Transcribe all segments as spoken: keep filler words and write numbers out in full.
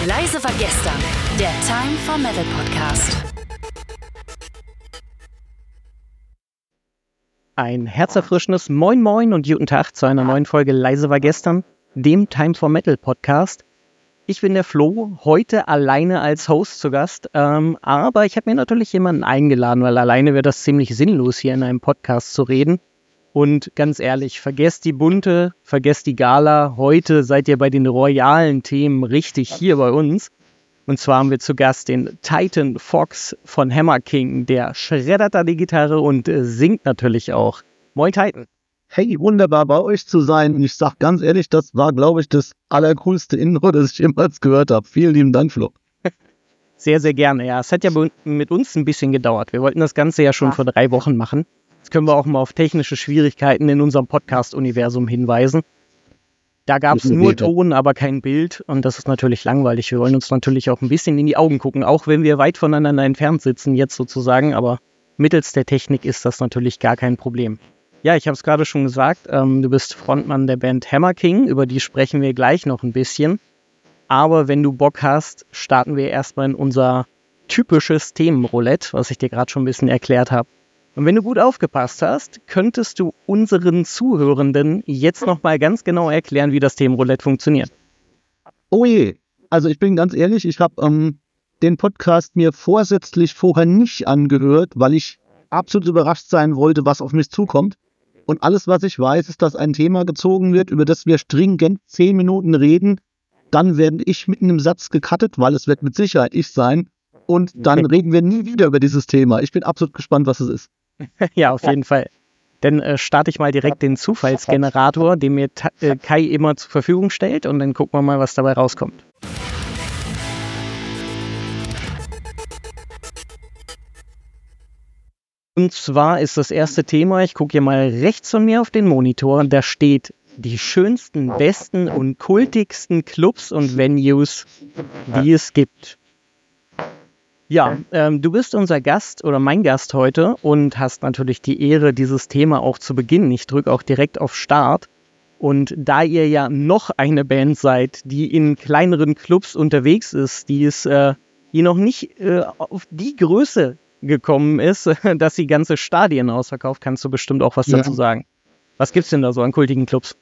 Leise war gestern, der Time for Metal Podcast. Ein herzerfrischendes Moin Moin und guten Tag zu einer neuen Folge Leise war gestern, dem Time for Metal Podcast. Ich bin der Flo, heute alleine als Host zu Gast, ähm, aber ich habe mir natürlich jemanden eingeladen, weil alleine wäre das ziemlich sinnlos, hier in einem Podcast zu reden. Und ganz ehrlich, vergesst die Bunte, vergesst die Gala. Heute seid ihr bei den royalen Themen richtig hier bei uns. Und zwar haben wir zu Gast den Titan Fox von Hammer King. Der schreddert da die Gitarre und äh, singt natürlich auch. Moin Titan. Hey, wunderbar bei euch zu sein. Und ich sag ganz ehrlich, das war, glaube ich, das allercoolste Intro, das ich jemals gehört habe. Vielen lieben Dank, Flo. Sehr, sehr gerne. Ja, es hat ja mit uns ein bisschen gedauert. Wir wollten das Ganze ja schon vor drei Wochen machen. Jetzt können wir auch mal auf technische Schwierigkeiten in unserem Podcast-Universum hinweisen. Da gab es nur Ton, aber kein Bild. Und das ist natürlich langweilig. Wir wollen uns natürlich auch ein bisschen in die Augen gucken, auch wenn wir weit voneinander entfernt sitzen, jetzt sozusagen. Aber mittels der Technik ist das natürlich gar kein Problem. Ja, ich habe es gerade schon gesagt, ähm, du bist Frontmann der Band Hammer King. Über die sprechen wir gleich noch ein bisschen. Aber wenn du Bock hast, starten wir erstmal in unser typisches Themenroulette, was ich dir gerade schon ein bisschen erklärt habe. Und wenn du gut aufgepasst hast, könntest du unseren Zuhörenden jetzt nochmal ganz genau erklären, wie das Themenroulette funktioniert. Oh je, also ich bin ganz ehrlich, ich habe ähm, den Podcast mir vorsätzlich vorher nicht angehört, weil ich absolut überrascht sein wollte, was auf mich zukommt. Und alles, was ich weiß, ist, dass ein Thema gezogen wird, über das wir stringent zehn Minuten reden. Dann werde ich mitten im Satz gecuttet, weil es wird mit Sicherheit ich sein. Und dann reden wir nie wieder über dieses Thema. Ich bin absolut gespannt, was es ist. Ja, auf jeden Fall. Dann äh, starte ich mal direkt den Zufallsgenerator, den mir Ta- äh, Kai immer zur Verfügung stellt, und dann gucken wir mal, was dabei rauskommt. Und zwar ist das erste Thema, ich gucke hier mal rechts von mir auf den Monitor, da steht die schönsten, besten und kultigsten Clubs und Venues, die es gibt. Ja, ähm, du bist unser Gast oder mein Gast heute und hast natürlich die Ehre, dieses Thema auch zu beginnen. Ich drücke auch direkt auf Start. Und da ihr ja noch eine Band seid, die in kleineren Clubs unterwegs ist, die es äh, die noch nicht äh, auf die Größe gekommen ist, dass sie ganze Stadien ausverkauft, kannst du bestimmt auch was Ja. dazu sagen. Was gibt's denn da so an kultigen Clubs?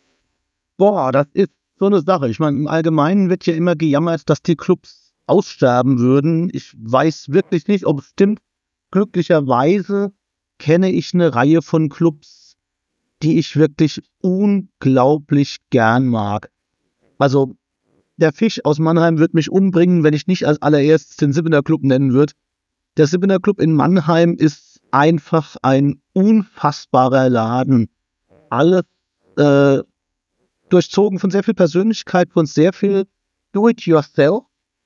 Boah, das ist so eine Sache. Ich meine, im Allgemeinen wird ja immer gejammert, dass die Clubs aussterben würden. Ich weiß wirklich nicht, ob es stimmt. Glücklicherweise kenne ich eine Reihe von Clubs, die ich wirklich unglaublich gern mag. Also, der Fisch aus Mannheim wird mich umbringen, wenn ich nicht als allererstes den Sibbener Club nennen würde. Der Sibbener Club in Mannheim ist einfach ein unfassbarer Laden. Alles äh, durchzogen von sehr viel Persönlichkeit, von sehr viel Do-it-yourself.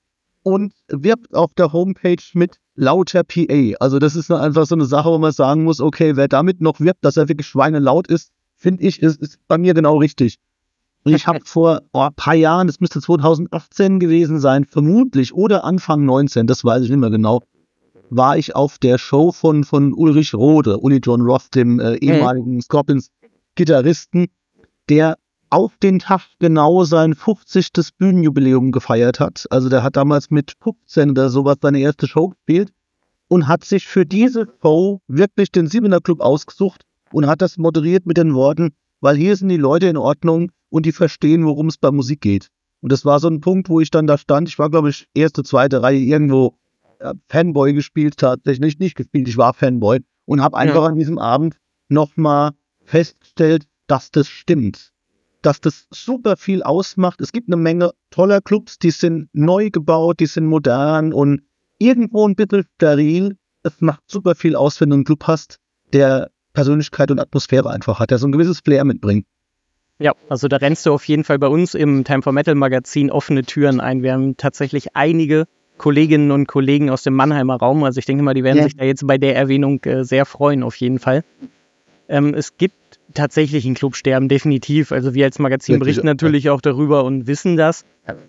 Und wirbt auf der Homepage mit lauter P A. Also das ist einfach so eine Sache, wo man sagen muss, okay, wer damit noch wirbt, dass er wirklich schweinelaut ist, finde ich, ist, ist bei mir genau richtig. Und ich habe vor oh, ein paar Jahren, das müsste zwanzig achtzehn gewesen sein, vermutlich, oder Anfang neunzehn, das weiß ich nicht mehr genau, war ich auf der Show von, von Ulrich Rode, Uli John Roth, dem äh, ehemaligen Scorpions-Gitarristen, der auf den Tag genau sein fünfzigstes Bühnenjubiläum gefeiert hat. Also der hat damals mit fünfzehn oder sowas seine erste Show gespielt und hat sich für diese Show wirklich den Siebener Club ausgesucht und hat das moderiert mit den Worten, weil hier sind die Leute in Ordnung und die verstehen, worum es bei Musik geht. Und das war so ein Punkt, wo ich dann da stand. Ich war, glaube ich, erste, zweite Reihe irgendwo äh, Fanboy gespielt, tatsächlich nicht gespielt, ich war Fanboy und habe einfach ja. an diesem Abend nochmal festgestellt, dass das stimmt. Dass das super viel ausmacht. Es gibt eine Menge toller Clubs, die sind neu gebaut, die sind modern und irgendwo ein bisschen steril. Es macht super viel aus, wenn du einen Club hast, der Persönlichkeit und Atmosphäre einfach hat, der so ein gewisses Flair mitbringt. Ja, also da rennst du auf jeden Fall bei uns im Time for Metal Magazin offene Türen ein. Wir haben tatsächlich einige Kolleginnen und Kollegen aus dem Mannheimer Raum. Also ich denke mal, die werden ja. sich da jetzt bei der Erwähnung äh, sehr freuen, auf jeden Fall. Ähm, es gibt tatsächlich ein Clubsterben, definitiv. Also wir als Magazin berichten natürlich auch darüber und wissen das.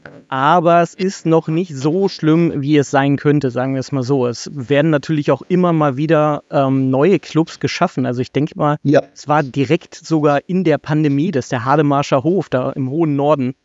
Aber es ist noch nicht so schlimm, wie es sein könnte, sagen wir es mal so. Es werden natürlich auch immer mal wieder ähm, neue Clubs geschaffen. Also ich denke mal, ja. es war direkt sogar in der Pandemie, dass der Hademarscher Hof da im hohen Norden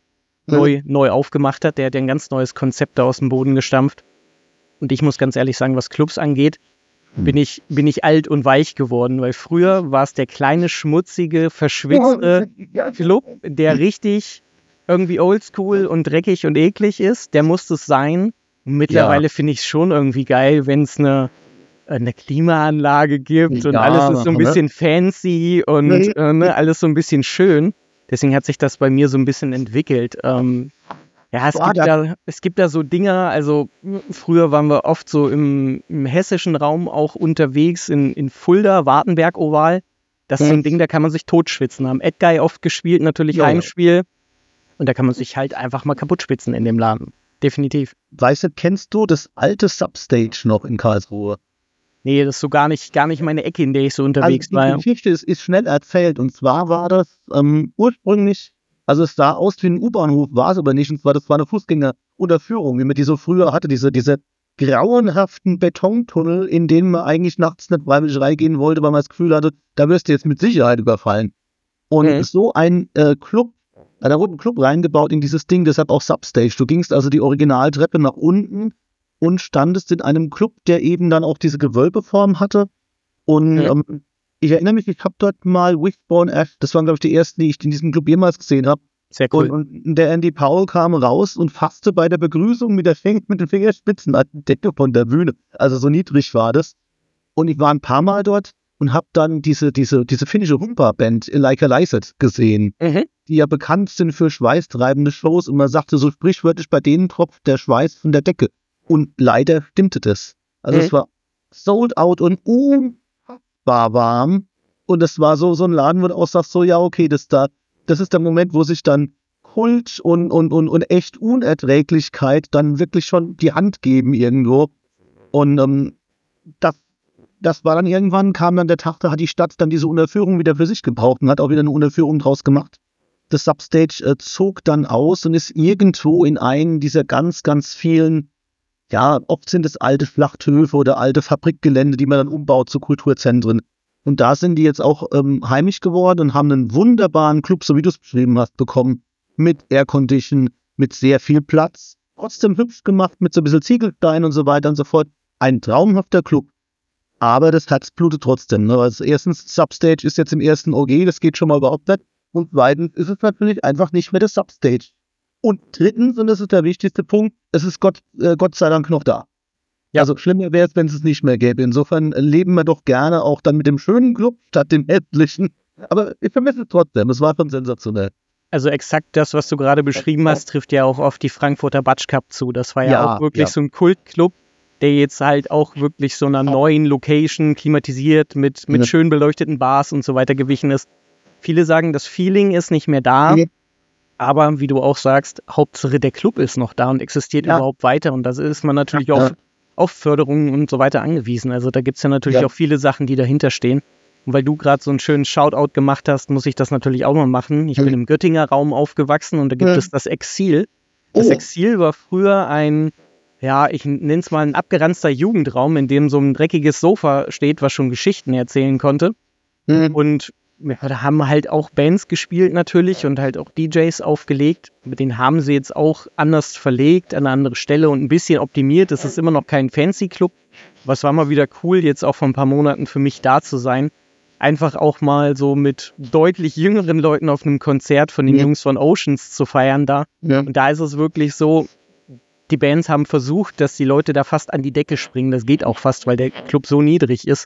neu, neu aufgemacht hat. Der hat ja ein ganz neues Konzept da aus dem Boden gestampft. Und ich muss ganz ehrlich sagen, was Clubs angeht, bin ich, bin ich alt und weich geworden, weil früher war es der kleine, schmutzige, verschwitzte Club, der richtig irgendwie oldschool und dreckig und eklig ist. Der musste es sein. Und mittlerweile ja. finde ich es schon irgendwie geil, wenn es eine, eine Klimaanlage gibt und ja, alles ist so ein bisschen ne? fancy und nee. äh, ne, alles so ein bisschen schön. Deswegen hat sich das bei mir so ein bisschen entwickelt. Ähm, Ja, es, Boah, gibt da, es gibt da so Dinger, also früher waren wir oft so im, im hessischen Raum auch unterwegs, in, in Fulda, Wartenberg Oval. Das ist so ein Ding, da kann man sich totschwitzen. Haben Edguy oft gespielt, natürlich ja, Heimspiel. Und da kann man sich halt einfach mal kaputt schwitzen in dem Laden. Definitiv. Weißt du, kennst du das alte Substage noch in Karlsruhe? Nee, das ist so gar nicht, gar nicht meine Ecke, in der ich so unterwegs also die war. Die Geschichte ist, ist schnell erzählt. Und zwar war das ähm, ursprünglich... Also es sah aus wie ein U-Bahnhof, war es aber nicht. Und zwar, das war eine Fußgängerunterführung, wie man die so früher hatte. Diese, diese grauenhaften Betontunnel, in denen man eigentlich nachts nicht freiwillig reingehen wollte, weil man das Gefühl hatte, da wirst du jetzt mit Sicherheit überfallen. Und mhm. so ein äh, Club, äh, da wurde ein Club reingebaut in dieses Ding, deshalb auch Substage. Du gingst also die Originaltreppe nach unten und standest in einem Club, der eben dann auch diese Gewölbeform hatte. Und mhm. ähm, ich erinnere mich, ich habe dort mal Wishbone Ash, das waren, glaube ich, die ersten, die ich in diesem Club jemals gesehen habe. Sehr cool. Und, und der Andy Powell kam raus und fasste bei der Begrüßung mit, der Fing- mit den Fingerspitzen an die Decke von der Bühne. Also so niedrig war das. Und ich war ein paar Mal dort und habe dann diese, diese, diese finnische Humpa-Band Like a Lizard gesehen, mhm. die ja bekannt sind für schweißtreibende Shows. Und man sagte so sprichwörtlich, bei denen tropft der Schweiß von der Decke. Und leider stimmte das. Also mhm. es war sold out und um war warm und das war so so ein Laden, wo du auch sagst, so ja, okay, das da, das ist der Moment, wo sich dann Kult und, und, und, und echt Unerträglichkeit dann wirklich schon die Hand geben irgendwo. Und ähm, das, das war dann irgendwann, kam dann der Tag, da hat die Stadt dann diese Unterführung wieder für sich gebraucht und hat auch wieder eine Unterführung draus gemacht. Das Substage äh, zog dann aus und ist irgendwo in einen dieser ganz, ganz vielen, ja, oft sind es alte Schlachthöfe oder alte Fabrikgelände, die man dann umbaut zu Kulturzentren. Und da sind die jetzt auch ähm, heimisch geworden und haben einen wunderbaren Club, so wie du es beschrieben hast, bekommen. Mit Aircondition, mit sehr viel Platz. Trotzdem hübsch gemacht, mit so ein bisschen Ziegelstein und so weiter und so fort. Ein traumhafter Club. Aber das Herz blutet trotzdem. Ne? Also erstens, Substage ist jetzt im ersten O G, das geht schon mal überhaupt nicht. Und zweitens ist es natürlich einfach nicht mehr das Substage. Und drittens, und das ist der wichtigste Punkt, es ist Gott, äh, Gott sei Dank noch da. Ja. Also schlimmer wäre es, wenn es es nicht mehr gäbe. Insofern leben wir doch gerne auch dann mit dem schönen Club statt dem hässlichen. Aber ich vermisse es trotzdem, es war schon sensationell. Also exakt das, was du gerade beschrieben hast, trifft ja auch auf die Frankfurter Batsch Cup zu. Das war ja, ja auch wirklich ja. so ein Kultclub, der jetzt halt auch wirklich so einer neuen Location klimatisiert mit, mit ja. schön beleuchteten Bars und so weiter gewichen ist. Viele sagen, das Feeling ist nicht mehr da. Ja. Aber wie du auch sagst, Hauptsache der Club ist noch da und existiert ja. überhaupt weiter. Und da ist man natürlich ja. auf, auf Förderungen und so weiter angewiesen. Also da gibt es ja natürlich ja. auch viele Sachen, die dahinter stehen. Und weil du gerade so einen schönen Shoutout gemacht hast, muss ich das natürlich auch mal machen. Ich ja. bin im Göttinger Raum aufgewachsen und da gibt ja. es das Exil. Das oh. Exil war früher ein, ja, ich nenne es mal ein abgeranzter Jugendraum, in dem so ein dreckiges Sofa steht, was schon Geschichten erzählen konnte. Mhm. Und ja, da haben halt auch Bands gespielt natürlich und halt auch D Js aufgelegt. Mit denen haben sie jetzt auch anders verlegt, an eine andere Stelle und ein bisschen optimiert. Es ist immer noch kein Fancy-Club. Aber es war mal wieder cool, jetzt auch vor ein paar Monaten für mich da zu sein. Einfach auch mal so mit deutlich jüngeren Leuten auf einem Konzert von den ja. Jungs von Oceans zu feiern da. Ja. Und da ist es wirklich so, die Bands haben versucht, dass die Leute da fast an die Decke springen. Das geht auch fast, weil der Club so niedrig ist.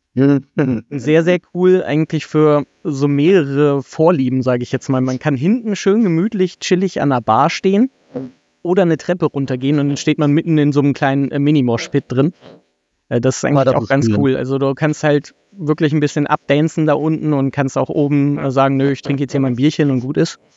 Sehr, sehr cool eigentlich für so mehrere Vorlieben, sage ich jetzt mal. Man kann hinten schön gemütlich, chillig an der Bar stehen oder eine Treppe runtergehen und dann steht man mitten in so einem kleinen äh, Mini-Mosh-Pit drin. Äh, das ist eigentlich das auch ist ganz cool. cool. Also du kannst halt wirklich ein bisschen abdancen da unten und kannst auch oben äh, sagen, nö, ich trinke jetzt hier mein Bierchen und gut ist.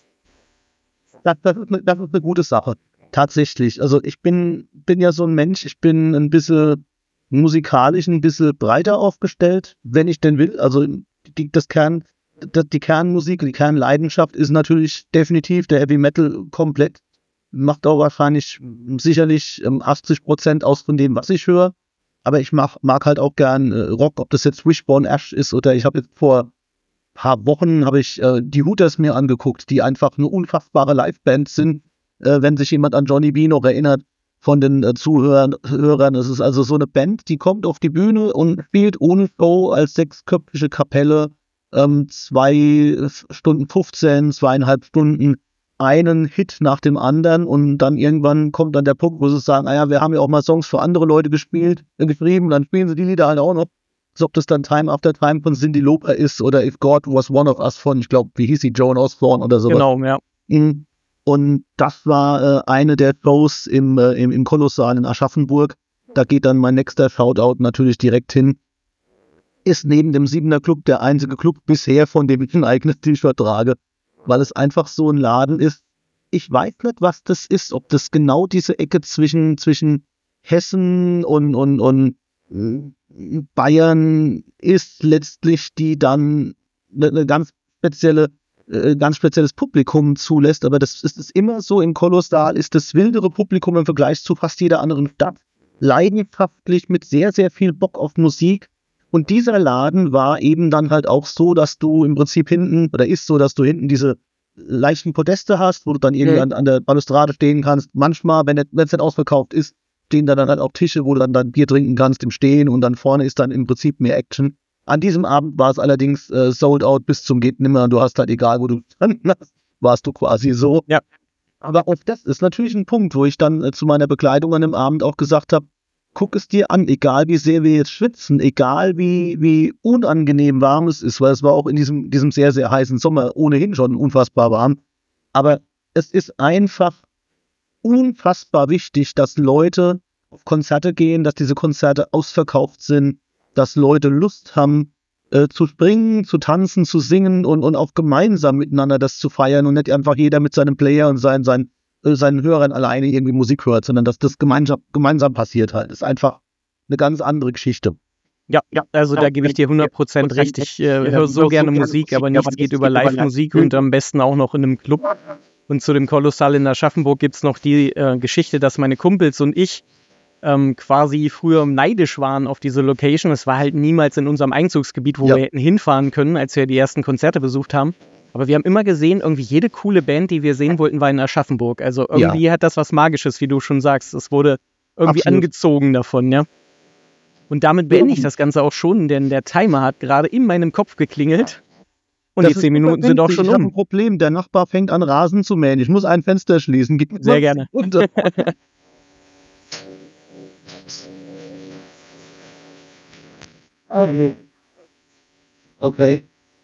Das, das, ist eine, das ist eine gute Sache. Tatsächlich. Also ich bin, bin ja so ein Mensch, ich bin ein bisschen musikalisch ein bisschen breiter aufgestellt, wenn ich denn will. Also die, das Kern, die Kernmusik, die Kernleidenschaft ist natürlich definitiv der Heavy Metal komplett. Macht auch wahrscheinlich sicherlich achtzig Prozent aus von dem, was ich höre. Aber ich mag, mag halt auch gern äh, Rock, ob das jetzt Wishbone Ash ist oder ich habe jetzt vor ein paar Wochen habe ich äh, die Hooters mir angeguckt, die einfach eine unfassbare Liveband sind. äh, wenn sich jemand an Johnny B noch erinnert von den äh, Zuhörern. Hörern. Es ist also so eine Band, die kommt auf die Bühne und spielt ohne Show als sechsköpfige Kapelle ähm, zwei Stunden fünfzehn, zweieinhalb Stunden einen Hit nach dem anderen und dann irgendwann kommt dann der Punkt, wo sie sagen, ah ja, wir haben ja auch mal Songs für andere Leute gespielt, äh, geschrieben, dann spielen sie die Lieder halt auch noch. So, ob das dann Time After Time von Cyndi Lauper ist oder If God Was One of Us von, ich glaube, wie hieß sie, Joan Osborne oder sowas. Genau, ja. Und das war äh, eine der Shows im, äh, im, im Kolossal in Aschaffenburg. Da geht dann mein nächster Shoutout natürlich direkt hin. Ist neben dem Siebener Club der einzige Club bisher, von dem ich ein eigenes T-Shirt trage, weil es einfach so ein Laden ist. Ich weiß nicht, was das ist, ob das genau diese Ecke zwischen, zwischen Hessen und, und, und Bayern ist letztlich, die dann eine, eine ganz spezielle, äh, ganz spezielles Publikum zulässt, aber das ist es immer so, im Kolossal ist das wildere Publikum im Vergleich zu fast jeder anderen Stadt leidenschaftlich mit sehr, sehr viel Bock auf Musik. Und dieser Laden war eben dann halt auch so, dass du im Prinzip hinten, oder ist so, dass du hinten diese leichten Podeste hast, wo du dann irgendwie mhm. an, an der Balustrade stehen kannst. Manchmal, wenn es nicht ausverkauft ist, stehen da dann halt auch Tische, wo du dann, dann Bier trinken kannst im Stehen und dann vorne ist dann im Prinzip mehr Action. An diesem Abend war es allerdings äh, sold out bis zum geht nimmer und du hast halt, egal wo du gestanden hast, warst du quasi so. Ja. Aber auch das ist natürlich ein Punkt, wo ich dann äh, zu meiner Bekleidung an dem Abend auch gesagt habe, guck es dir an, egal wie sehr wir jetzt schwitzen, egal wie, wie unangenehm warm es ist, weil es war auch in diesem, diesem sehr, sehr heißen Sommer ohnehin schon unfassbar warm. Aber es ist einfach unfassbar wichtig, dass Leute auf Konzerte gehen, dass diese Konzerte ausverkauft sind, dass Leute Lust haben, äh, zu springen, zu tanzen, zu singen und, und auch gemeinsam miteinander das zu feiern und nicht einfach jeder mit seinem Player und sein, sein, äh, seinen Hörern alleine irgendwie Musik hört, sondern dass das gemeinsam, gemeinsam passiert halt. Das ist einfach eine ganz andere Geschichte. Ja, ja, also da gebe ich dir hundert Prozent recht. Ich äh, höre so gerne Musik, aber nichts geht über Live-Musik und am besten auch noch in einem Club. Und zu dem Kolossal in Aschaffenburg gibt es noch die äh, Geschichte, dass meine Kumpels und ich ähm, quasi früher neidisch waren auf diese Location. Es war halt niemals in unserem Einzugsgebiet, wo ja. wir hätten hinfahren können, als wir die ersten Konzerte besucht haben. Aber wir haben immer gesehen, irgendwie jede coole Band, die wir sehen wollten, war in Aschaffenburg. Also irgendwie ja. hat das was Magisches, wie du schon sagst. Es wurde irgendwie Absolut. angezogen davon, ja. Und damit beende ich das Ganze auch schon, denn der Timer hat gerade in meinem Kopf geklingelt. Und das die zehn Minuten sind auch schon ich um. Ich habe ein Problem, der Nachbar fängt an Rasen zu mähen. Ich muss ein Fenster schließen. Gib mir Sehr gerne. Okay.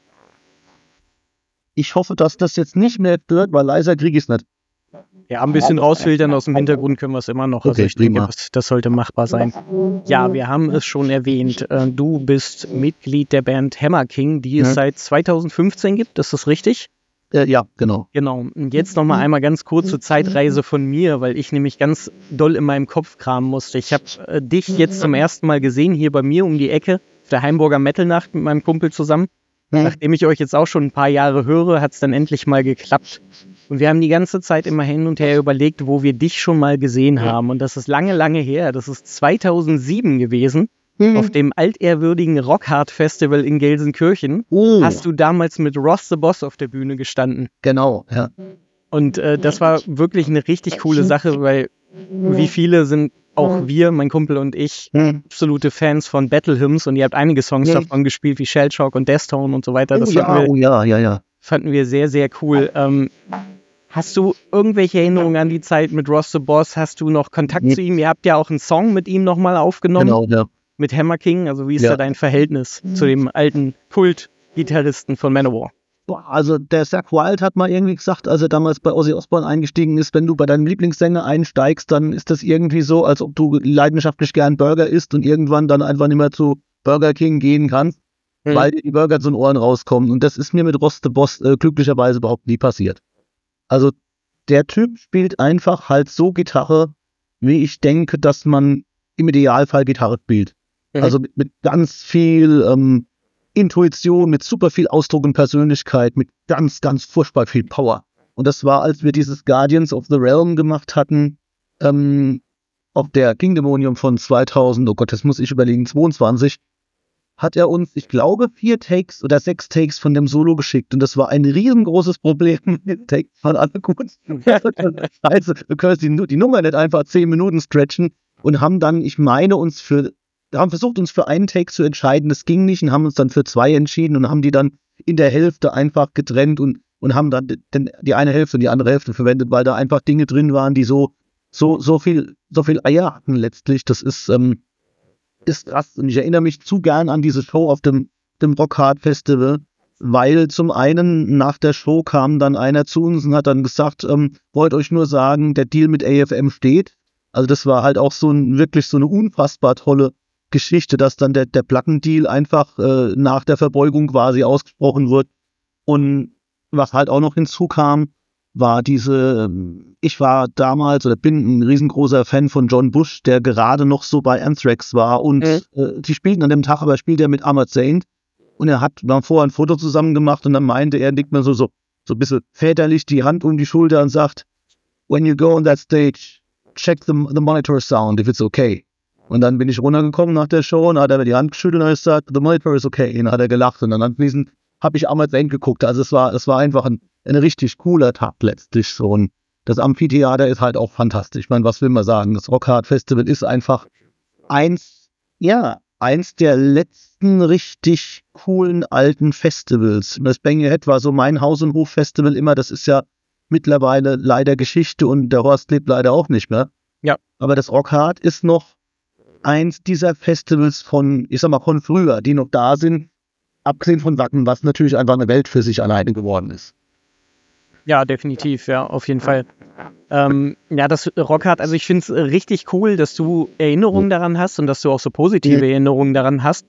Ich hoffe, dass das jetzt nicht mehr stört, weil leiser kriege ich es nicht. Ja, ein bisschen rausfiltern aus dem Hintergrund können wir es immer noch. Also okay, ich denke, das, das sollte machbar sein. Ja, wir haben es schon erwähnt. Du bist Mitglied der Band Hammer King, die es ja. seit zweitausendfünfzehn gibt. Ist das richtig? Äh, ja, genau. Genau. Und jetzt nochmal einmal ganz kurz zur Zeitreise von mir, weil ich nämlich ganz doll in meinem Kopf kramen musste. Ich habe äh, dich jetzt zum ersten Mal gesehen, hier bei mir um die Ecke, auf der Heimburger Metal-Nacht mit meinem Kumpel zusammen. Hm. Nachdem ich euch jetzt auch schon ein paar Jahre höre, hat es dann endlich mal geklappt. Und wir haben die ganze Zeit immer hin und her überlegt, wo wir dich schon mal gesehen haben. Und das ist lange, lange her. Das ist zweitausendsieben gewesen. Mhm. Auf dem altehrwürdigen Rockhard Festival in Gelsenkirchen oh. hast du damals mit Ross the Boss auf der Bühne gestanden. Genau, ja. Und äh, das war wirklich eine richtig coole Sache, weil wie viele sind auch wir, mein Kumpel und ich, mhm. absolute Fans von Battle Hymns. Und ihr habt einige Songs mhm. davon gespielt, wie Shellshock und Deathtone und so weiter. Das oh, ja, wir, oh ja, ja, ja. fanden wir sehr, sehr cool. Ähm, Hast du irgendwelche Erinnerungen an die Zeit mit Ross the Boss? Hast du noch Kontakt ja. zu ihm? Ihr habt ja auch einen Song mit ihm nochmal aufgenommen. Genau, ja. Mit Hammer King. Also wie ist ja. da dein Verhältnis mhm. zu dem alten Kult-Gitarristen von Manowar? Boah, also der Zakk Wylde hat mal irgendwie gesagt, als er damals bei Ozzy Osbourne eingestiegen ist, wenn du bei deinem Lieblingssänger einsteigst, dann ist das irgendwie so, als ob du leidenschaftlich gern Burger isst und irgendwann dann einfach nicht mehr zu Burger King gehen kannst, mhm. weil dir die Burger zu den Ohren rauskommen. Und das ist mir mit Ross the Boss äh, glücklicherweise überhaupt nie passiert. Also der Typ spielt einfach halt so Gitarre, wie ich denke, dass man im Idealfall Gitarre spielt. Mhm. Also mit, mit ganz viel ähm, Intuition, mit super viel Ausdruck und Persönlichkeit, mit ganz, ganz furchtbar viel Power. Und das war, als wir dieses Guardians of the Realm gemacht hatten, ähm, auf der Kingdomonium von zweitausend, oh Gott, das muss ich überlegen, zweiundzwanzig. hat er uns, ich glaube, vier Takes oder sechs Takes von dem Solo geschickt. Und das war ein riesengroßes Problem. Die Takes waren alle gut. Also, wir können die, die Nummer nicht einfach zehn Minuten stretchen und haben dann, ich meine, uns für, haben versucht, uns für einen Take zu entscheiden. Das ging nicht und haben uns dann für zwei entschieden und haben die dann in der Hälfte einfach getrennt und, und haben dann den, die eine Hälfte und die andere Hälfte verwendet, weil da einfach Dinge drin waren, die so, so, so viel, so viel Eier hatten letztlich. Das ist, ähm, ist krass. Und ich erinnere mich zu gern an diese Show auf dem, dem Rockhard Festival, weil zum einen nach der Show kam dann einer zu uns und hat dann gesagt, ähm, wollt euch nur sagen, der Deal mit A F M steht. Also das war halt auch so ein, wirklich so eine unfassbar tolle Geschichte, dass dann der, der Plattendeal einfach äh, nach der Verbeugung quasi ausgesprochen wird. Und was halt auch noch hinzukam, war diese, ich war damals oder bin ein riesengroßer Fan von John Bush, der gerade noch so bei Anthrax war und mhm. äh, die spielten an dem Tag, aber spielt er mit Ahmad Saint und er hat dann vorher ein Foto zusammen gemacht und dann meinte er, nickt mir so, so, so ein bisschen väterlich die Hand um die Schulter und sagt, when you go on that stage, check the, the monitor sound, if it's okay. Und dann bin ich runtergekommen nach der Show und hat er mir die Hand geschüttelt und hat gesagt, the monitor is okay. Und dann hat er gelacht und dann anschließend habe ich Ahmad Saint geguckt. Also es war, es war einfach ein ein richtig cooler Tag letztlich so. Und das Amphitheater ist halt auch fantastisch. Ich meine, was will man sagen? Das Rockhard Festival ist einfach eins, ja, eins der letzten richtig coolen alten Festivals. Das Bang Your Head war so mein Haus- und Hof-Festival immer. Das ist ja mittlerweile leider Geschichte und der Horst lebt leider auch nicht mehr. Ja. Aber das Rockhard ist noch eins dieser Festivals von, ich sag mal, von früher, die noch da sind. Abgesehen von Wacken, was natürlich einfach eine Welt für sich alleine geworden ist. Ja, definitiv, ja, auf jeden Fall. Ähm, ja, das Rockhard, also ich finde es richtig cool, dass du Erinnerungen daran hast und dass du auch so positive Erinnerungen daran hast.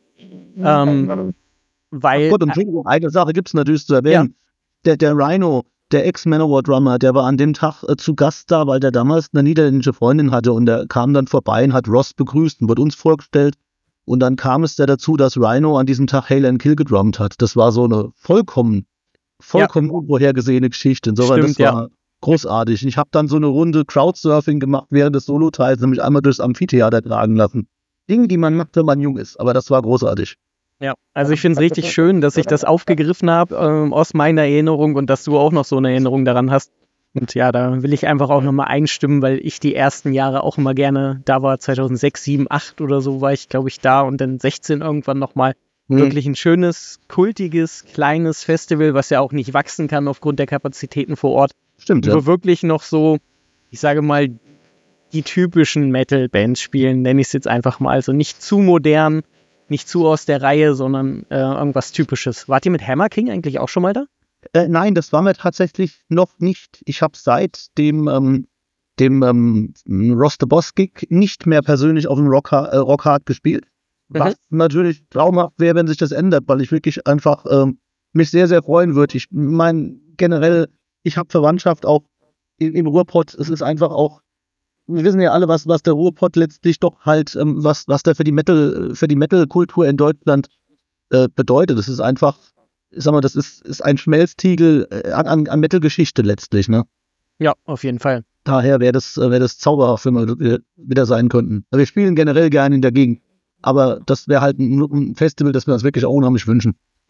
Ähm, weil. Ach Gott, und eine Sache gibt es natürlich zu erwähnen. Ja. Der, der Rhino, der Ex-Manowar-Drummer, der war an dem Tag äh, zu Gast da, weil der damals eine niederländische Freundin hatte und der kam dann vorbei und hat Ross begrüßt und wurde uns vorgestellt. Und dann kam es da dazu, dass Rhino an diesem Tag Hail and Kill gedrummt hat. Das war so eine vollkommen Vollkommen ja. unvorhergesehene Geschichte. Insofern, Stimmt, das war ja. großartig. Ich habe dann so eine Runde Crowdsurfing gemacht während des Solo-Teils, nämlich einmal durchs Amphitheater tragen lassen. Dinge, die man macht, wenn man jung ist. Aber das war großartig. Ja, also ich finde es richtig schön, dass ich das aufgegriffen habe ähm, aus meiner Erinnerung und dass du auch noch so eine Erinnerung daran hast. Und ja, da will ich einfach auch nochmal einstimmen, weil ich die ersten Jahre auch immer gerne da war. zweitausendsechs, sieben, acht oder so war ich, glaube ich, da und dann sechzehn irgendwann nochmal. Hm. Wirklich ein schönes, kultiges, kleines Festival, was ja auch nicht wachsen kann aufgrund der Kapazitäten vor Ort. Stimmt, wo ja. wir wirklich noch so, ich sage mal, die typischen Metal-Bands spielen, nenne ich es jetzt einfach mal. Also nicht zu modern, nicht zu aus der Reihe, sondern äh, irgendwas Typisches. Wart ihr mit Hammer King eigentlich auch schon mal da? Äh, nein, das war mir tatsächlich noch nicht. Ich habe seit dem, ähm, dem ähm, Ross the Boss Gig nicht mehr persönlich auf dem Rockhard, äh, Rockhard gespielt. Was mhm. natürlich traumhaft wäre, wenn sich das ändert, weil ich wirklich einfach ähm, mich sehr, sehr freuen würde. Ich meine, generell, ich habe Verwandtschaft auch im, im Ruhrpott. Es ist einfach auch, wir wissen ja alle, was, was der Ruhrpott letztlich doch halt, ähm, was, was der für die Metal, für die Metal-Kultur in Deutschland äh, bedeutet. Das ist einfach, ich sag mal, das ist, ist ein Schmelztiegel äh, an, an Metal-Geschichte letztlich, ne? Ja, auf jeden Fall. Daher wäre das, äh, wär das zauberhaft, wenn wir wieder sein könnten. Also wir spielen generell gerne in der Gegend. Aber das wäre halt ein, ein Festival, das wir uns wirklich auch unheimlich wünschen.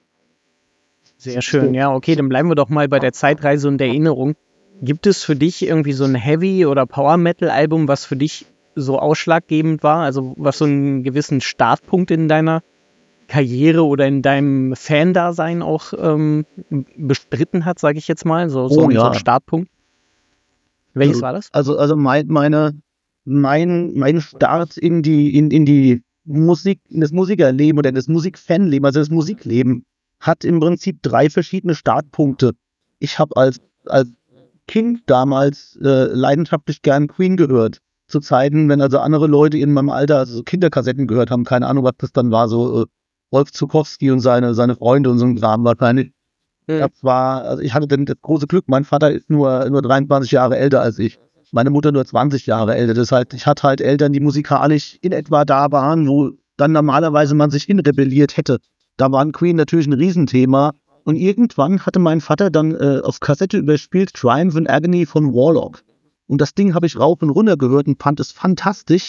Sehr schön, ja, okay, dann bleiben wir doch mal bei der Zeitreise und der Erinnerung. Gibt es für dich irgendwie so ein Heavy- oder Power-Metal-Album, was für dich so ausschlaggebend war? Also was so einen gewissen Startpunkt in deiner Karriere oder in deinem Fan-Dasein auch ähm, bestritten hat, sage ich jetzt mal? So, so, oh, ja. so ein Startpunkt. Welches war das? Also, also mein, meine, mein, mein Start in die, in, in die Musik, in das Musikerleben oder in das Musikfanleben, also das Musikleben, hat im Prinzip drei verschiedene Startpunkte. Ich habe als, als Kind damals äh, leidenschaftlich gern Queen gehört. Zu Zeiten, wenn also andere Leute in meinem Alter also Kinderkassetten gehört haben, keine Ahnung, was das dann war, so äh, Rolf Zukowski und seine, seine Freunde und so ein Kram wahrscheinlich. Hm. Das war, also ich hatte dann das große Glück, mein Vater ist nur, nur dreiundzwanzig Jahre älter als ich. Meine Mutter nur zwanzig Jahre älter. Das heißt, ich hatte halt Eltern, die musikalisch in etwa da waren, wo dann normalerweise man sich hinrebelliert hätte. Da war Queen natürlich ein Riesenthema. Und irgendwann hatte mein Vater dann äh, auf Kassette überspielt Triumph and Agony von Warlock. Und das Ding habe ich rauf und runter gehört und fand es fantastisch.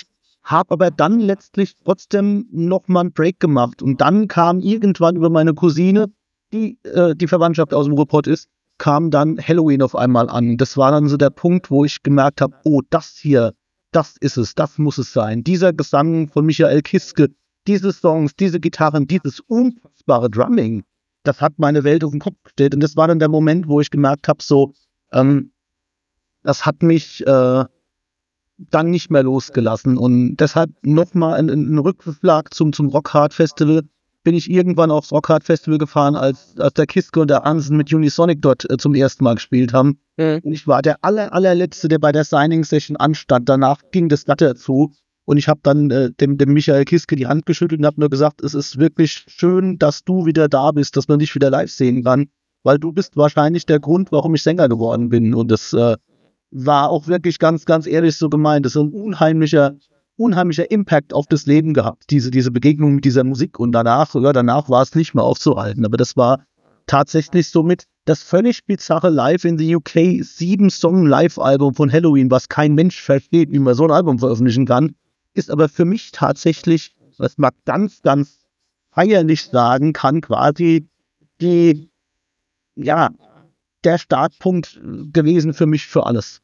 habe aber dann letztlich trotzdem nochmal einen Break gemacht. Und dann kam irgendwann über meine Cousine, die äh, die Verwandtschaft aus dem Ruhrpott ist, kam dann Helloween auf einmal an. Das war dann so der Punkt, wo ich gemerkt habe, oh, das hier, das ist es, das muss es sein. Dieser Gesang von Michael Kiske, diese Songs, diese Gitarren, dieses unfassbare Drumming, das hat meine Welt auf den Kopf gestellt. Und das war dann der Moment, wo ich gemerkt habe, so, ähm, das hat mich äh, dann nicht mehr losgelassen. Und deshalb nochmal ein, ein Rückschlag zum, zum Rockhard Festival. Bin ich irgendwann aufs Rockhard Festival gefahren, als, als der Kiske und der Hansen mit Unisonic dort äh, zum ersten Mal gespielt haben. Mhm. Und ich war der aller, allerletzte, der bei der Signing-Session anstand. Danach ging das Gatter zu. Und ich habe dann äh, dem, dem Michael Kiske die Hand geschüttelt und habe nur gesagt, es ist wirklich schön, dass du wieder da bist, dass man dich wieder live sehen kann. Weil du bist wahrscheinlich der Grund, warum ich Sänger geworden bin. Und das äh, war auch wirklich ganz, ganz ehrlich so gemeint. Das ist ein unheimlicher, unheimlicher Impact auf das Leben gehabt, diese, diese Begegnung mit dieser Musik. Und danach, ja, danach war es nicht mehr aufzuhalten. Aber das war tatsächlich somit das völlig bizarre Live in the U K sieben-Song-Live-Album von Helloween, was kein Mensch versteht, wie man so ein Album veröffentlichen kann, ist aber für mich tatsächlich, was man ganz, ganz feierlich sagen kann, quasi die, ja, der Startpunkt gewesen für mich für alles.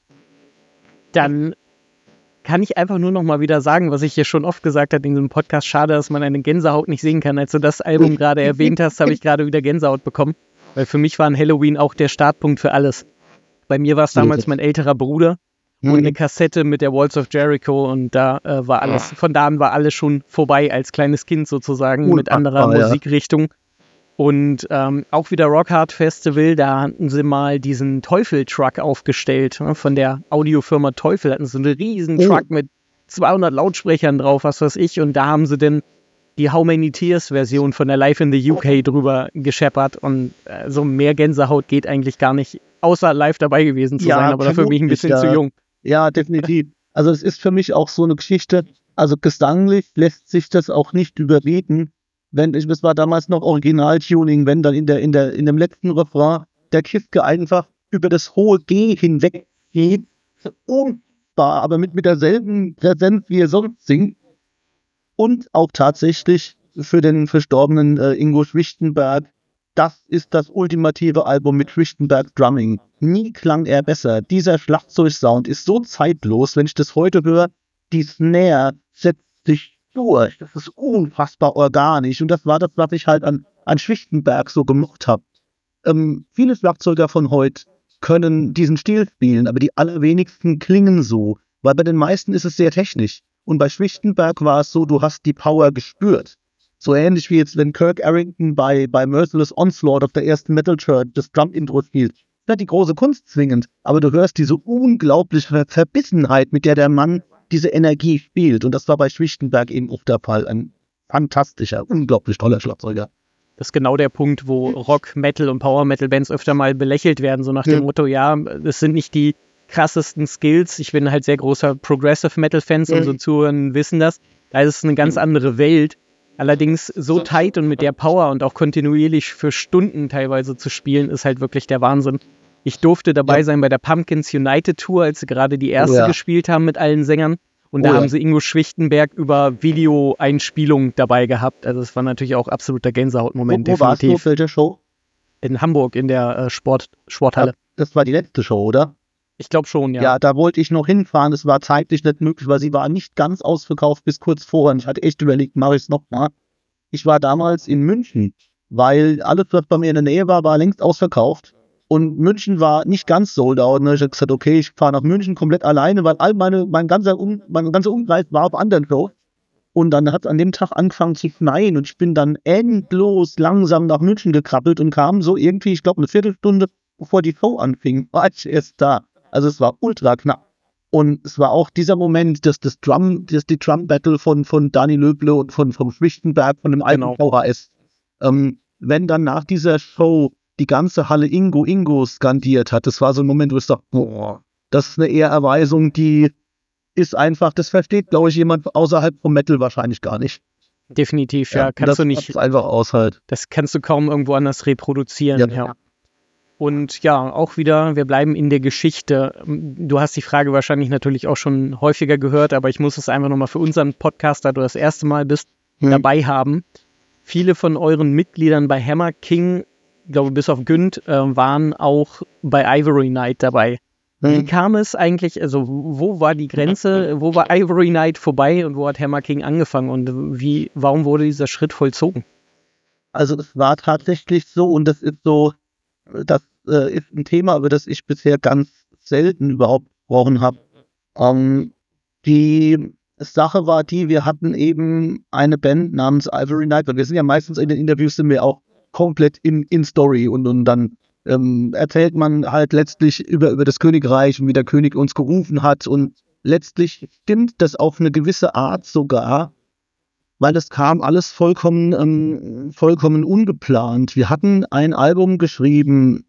Dann kann ich einfach nur noch mal wieder sagen, was ich hier schon oft gesagt habe in diesem Podcast. Schade, dass man eine Gänsehaut nicht sehen kann. Als du das Album gerade erwähnt hast, habe ich gerade wieder Gänsehaut bekommen. Weil für mich war ein Halloween auch der Startpunkt für alles. Bei mir war es damals mein älterer Bruder und eine Kassette mit der Walls of Jericho und da äh, war alles, von da an war alles schon vorbei als kleines Kind sozusagen mit anderer ja. Musikrichtung. Und ähm, auch wieder Rockhard Festival, da hatten sie mal diesen Teufel-Truck aufgestellt. Ne? Von der Audiofirma Teufel hatten sie einen riesen oh. Truck mit zweihundert Lautsprechern drauf, was weiß ich. Und da haben sie dann die How Many Tears Version von der Live in the U K drüber gescheppert. Und äh, so mehr Gänsehaut geht eigentlich gar nicht, außer live dabei gewesen zu ja, sein. Aber dafür bin ich ein bisschen ja. zu jung. Ja, definitiv. Also es ist für mich auch so eine Geschichte, also gesanglich lässt sich das auch nicht überbieten. Wenn ich, das war damals noch Original-Tuning, wenn dann in der, in der, in dem letzten Refrain der Kiske einfach über das hohe G hinweg geht, unfassbar, aber mit, mit derselben Präsenz, wie er sonst singt. Und auch tatsächlich für den verstorbenen äh, Ingo Schwichtenberg, das ist das ultimative Album mit Schwichtenberg Drumming. Nie klang er besser. Dieser Schlagzeugsound ist so zeitlos, wenn ich das heute höre, die Snare setzt sich durch. Das ist unfassbar organisch. Und das war das, was ich halt an, an Schwichtenberg so gemocht habe. Ähm, viele Schlagzeuger von heute können diesen Stil spielen, aber die allerwenigsten klingen so. Weil bei den meisten ist es sehr technisch. Und bei Schwichtenberg war es so, du hast die Power gespürt. So ähnlich wie jetzt, wenn Kirk Arrington bei, bei Merciless Onslaught auf der ersten Metal Church das Drum-Intro spielt. Nicht die große Kunst zwingend, aber du hörst diese unglaubliche Verbissenheit, mit der der Mann diese Energie spielt. Und das war bei Schwichtenberg eben auch der Fall. Ein fantastischer, unglaublich toller Schlagzeuger. Das ist genau der Punkt, wo Rock, Metal und Power-Metal-Bands öfter mal belächelt werden, so nach dem ja. Motto, ja, das sind nicht die krassesten Skills. Ich bin halt sehr großer Progressive-Metal-Fans ja. und so Zuhören wissen das. Da ist es eine ganz andere Welt. Allerdings so tight und mit der Power und auch kontinuierlich für Stunden teilweise zu spielen, ist halt wirklich der Wahnsinn. Ich durfte dabei ja. sein bei der Pumpkins United Tour, als sie gerade die erste oh ja. gespielt haben mit allen Sängern. Und da oh ja. haben sie Ingo Schwichtenberg über Videoeinspielung dabei gehabt. Also es war natürlich auch absoluter Gänsehautmoment. Wo, wo warst du auf welcher Show? In Hamburg, in der äh, Sport, Sporthalle. Ja, das war die letzte Show, oder? Ich glaube schon, ja. Ja, da wollte ich noch hinfahren. Das war zeitlich nicht möglich, weil sie war nicht ganz ausverkauft bis kurz vorher. Ich hatte echt überlegt, mache ich es nochmal. Ich war damals in München, weil alles, was bei mir in der Nähe war, war längst ausverkauft. Und München war nicht ganz sold out. Ne? Ich habe gesagt, okay, ich fahre nach München komplett alleine, weil all meine, mein ganzer um, mein ganzer Umkreis war auf anderen Shows. Und dann hat es an dem Tag angefangen zu schneien und ich bin dann endlos langsam nach München gekrabbelt und kam so irgendwie, ich glaube, eine Viertelstunde, bevor die Show anfing, war ich erst da. Also es war ultra knapp. Und es war auch dieser Moment, dass das Drum, dass die Drum-Battle von, von Dani Löble und von, von Schwichtenberg, von dem alten genau. V H S, ähm, wenn dann nach dieser Show die ganze Halle Ingo, Ingo skandiert hat, das war so ein Moment, wo ich dachte, boah, das ist eine Ehrerweisung, die ist einfach, das versteht, glaube ich, jemand außerhalb vom Metal wahrscheinlich gar nicht. Definitiv, ja, ja kannst das du nicht. einfach aus halt. Das kannst du kaum irgendwo anders reproduzieren, ja. ja. Und ja, auch wieder, wir bleiben in der Geschichte. Du hast die Frage wahrscheinlich natürlich auch schon häufiger gehört, aber ich muss es einfach nochmal für unseren Podcast, da du das erste Mal bist, hm. dabei haben. Viele von euren Mitgliedern bei Hammer King, ich glaube bis auf Günd, äh, waren auch bei Ivory Night dabei. Hm. Wie kam es eigentlich, also wo war die Grenze, wo war Ivory Night vorbei und wo hat Hammer King angefangen und wie, warum wurde dieser Schritt vollzogen? Also es war tatsächlich so, und das ist so, das äh, ist ein Thema, über das ich bisher ganz selten überhaupt gesprochen habe. Ähm, die Sache war die, wir hatten eben eine Band namens Ivory Night, weil wir sind ja meistens in den Interviews sind wir auch komplett in, in Story und, und dann ähm, erzählt man halt letztlich über, über das Königreich und wie der König uns gerufen hat, und letztlich stimmt das auf eine gewisse Art sogar, weil das kam alles vollkommen, ähm, vollkommen ungeplant. Wir hatten ein Album geschrieben,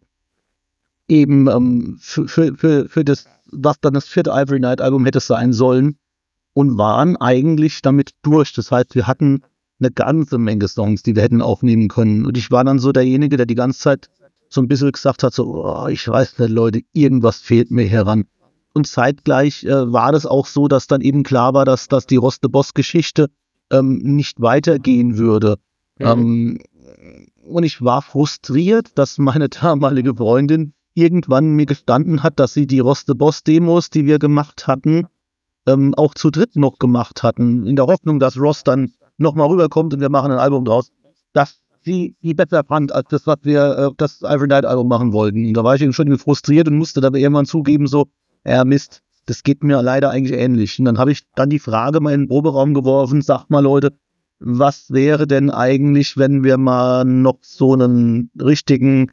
eben ähm, für, für, für, für das, was dann das vierte Ivory Night Album hätte sein sollen, und waren eigentlich damit durch. Das heißt, wir hatten eine ganze Menge Songs, die wir hätten aufnehmen können. Und ich war dann so derjenige, der die ganze Zeit so ein bisschen gesagt hat, so, oh, ich weiß nicht, Leute, irgendwas fehlt mir heran. Und zeitgleich äh, war das auch so, dass dann eben klar war, dass, dass die Ross the Boss-Geschichte ähm, nicht weitergehen würde. Mhm. Ähm, und ich war frustriert, dass meine damalige Freundin irgendwann mir gestanden hat, dass sie die Ross the Boss-Demos, die wir gemacht hatten, ähm, auch zu dritt noch gemacht hatten, in der Hoffnung, dass Ross dann nochmal rüberkommt und wir machen ein Album draus, dass sie die besser fand, als das, was wir äh, das Ivory Night Album machen wollten. Und da war ich eben schon frustriert und musste aber irgendwann zugeben, so, ja Mist, das geht mir leider eigentlich ähnlich. Und dann habe ich dann die Frage mal in den Proberaum geworfen, sagt mal Leute, was wäre denn eigentlich, wenn wir mal noch so einen richtigen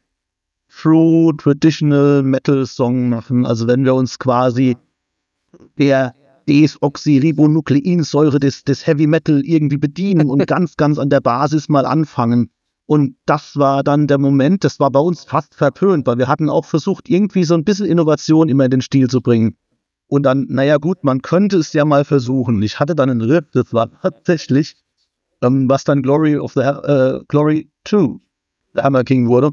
True Traditional Metal Song machen? Also wenn wir uns quasi der Desoxyribonukleinsäure des, des Heavy Metal irgendwie bedienen und ganz, ganz an der Basis mal anfangen. Und das war dann der Moment, das war bei uns fast verpönt, weil wir hatten auch versucht, irgendwie so ein bisschen Innovation immer in den Stil zu bringen. Und dann, naja gut, man könnte es ja mal versuchen. Ich hatte dann einen Riff, das war tatsächlich, ähm, was dann Glory of the äh, Glory two, The Hammer King wurde.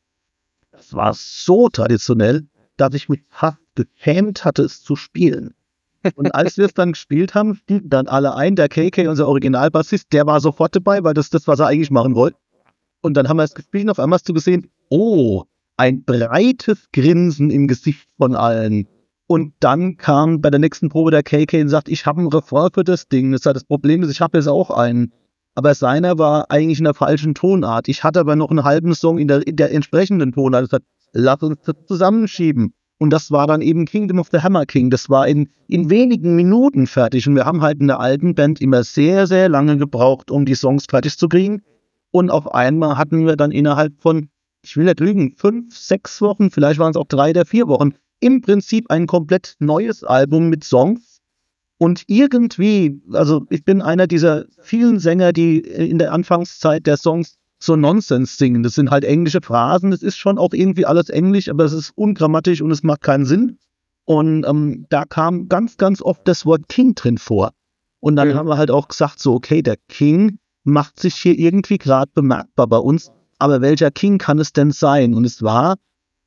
Das war so traditionell, dass ich mich fast geschämt hatte, es zu spielen. Und als wir es dann gespielt haben, stiegen dann alle ein. Der K K, unser Originalbassist, der war sofort dabei, weil das das, was er eigentlich machen wollte. Und dann haben wir es gespielt und auf einmal hast du gesehen, oh, ein breites Grinsen im Gesicht von allen. Und dann kam bei der nächsten Probe der K K und sagt, ich habe einen Refrain für das Ding. Das war das Problem, ist, ich habe jetzt auch einen. Aber seiner war eigentlich in der falschen Tonart. Ich hatte aber noch einen halben Song in der, in der entsprechenden Tonart. Das hat, lass uns das zusammenschieben. Und das war dann eben Kingdom of the Hammer King. Das war in, in wenigen Minuten fertig. Und wir haben halt in der alten Band immer sehr, sehr lange gebraucht, um die Songs fertig zu kriegen. Und auf einmal hatten wir dann innerhalb von, ich will nicht lügen, fünf, sechs Wochen, vielleicht waren es auch drei oder vier Wochen, im Prinzip ein komplett neues Album mit Songs. Und irgendwie, also ich bin einer dieser vielen Sänger, die in der Anfangszeit der Songs so Nonsens singen. Das sind halt englische Phrasen, das ist schon auch irgendwie alles Englisch, aber es ist ungrammatisch und es macht keinen Sinn. Und ähm, da kam ganz, ganz oft das Wort King drin vor. Und dann mhm. haben wir halt auch gesagt, so okay, der King macht sich hier irgendwie gerade bemerkbar bei uns, aber welcher King kann es denn sein? Und es war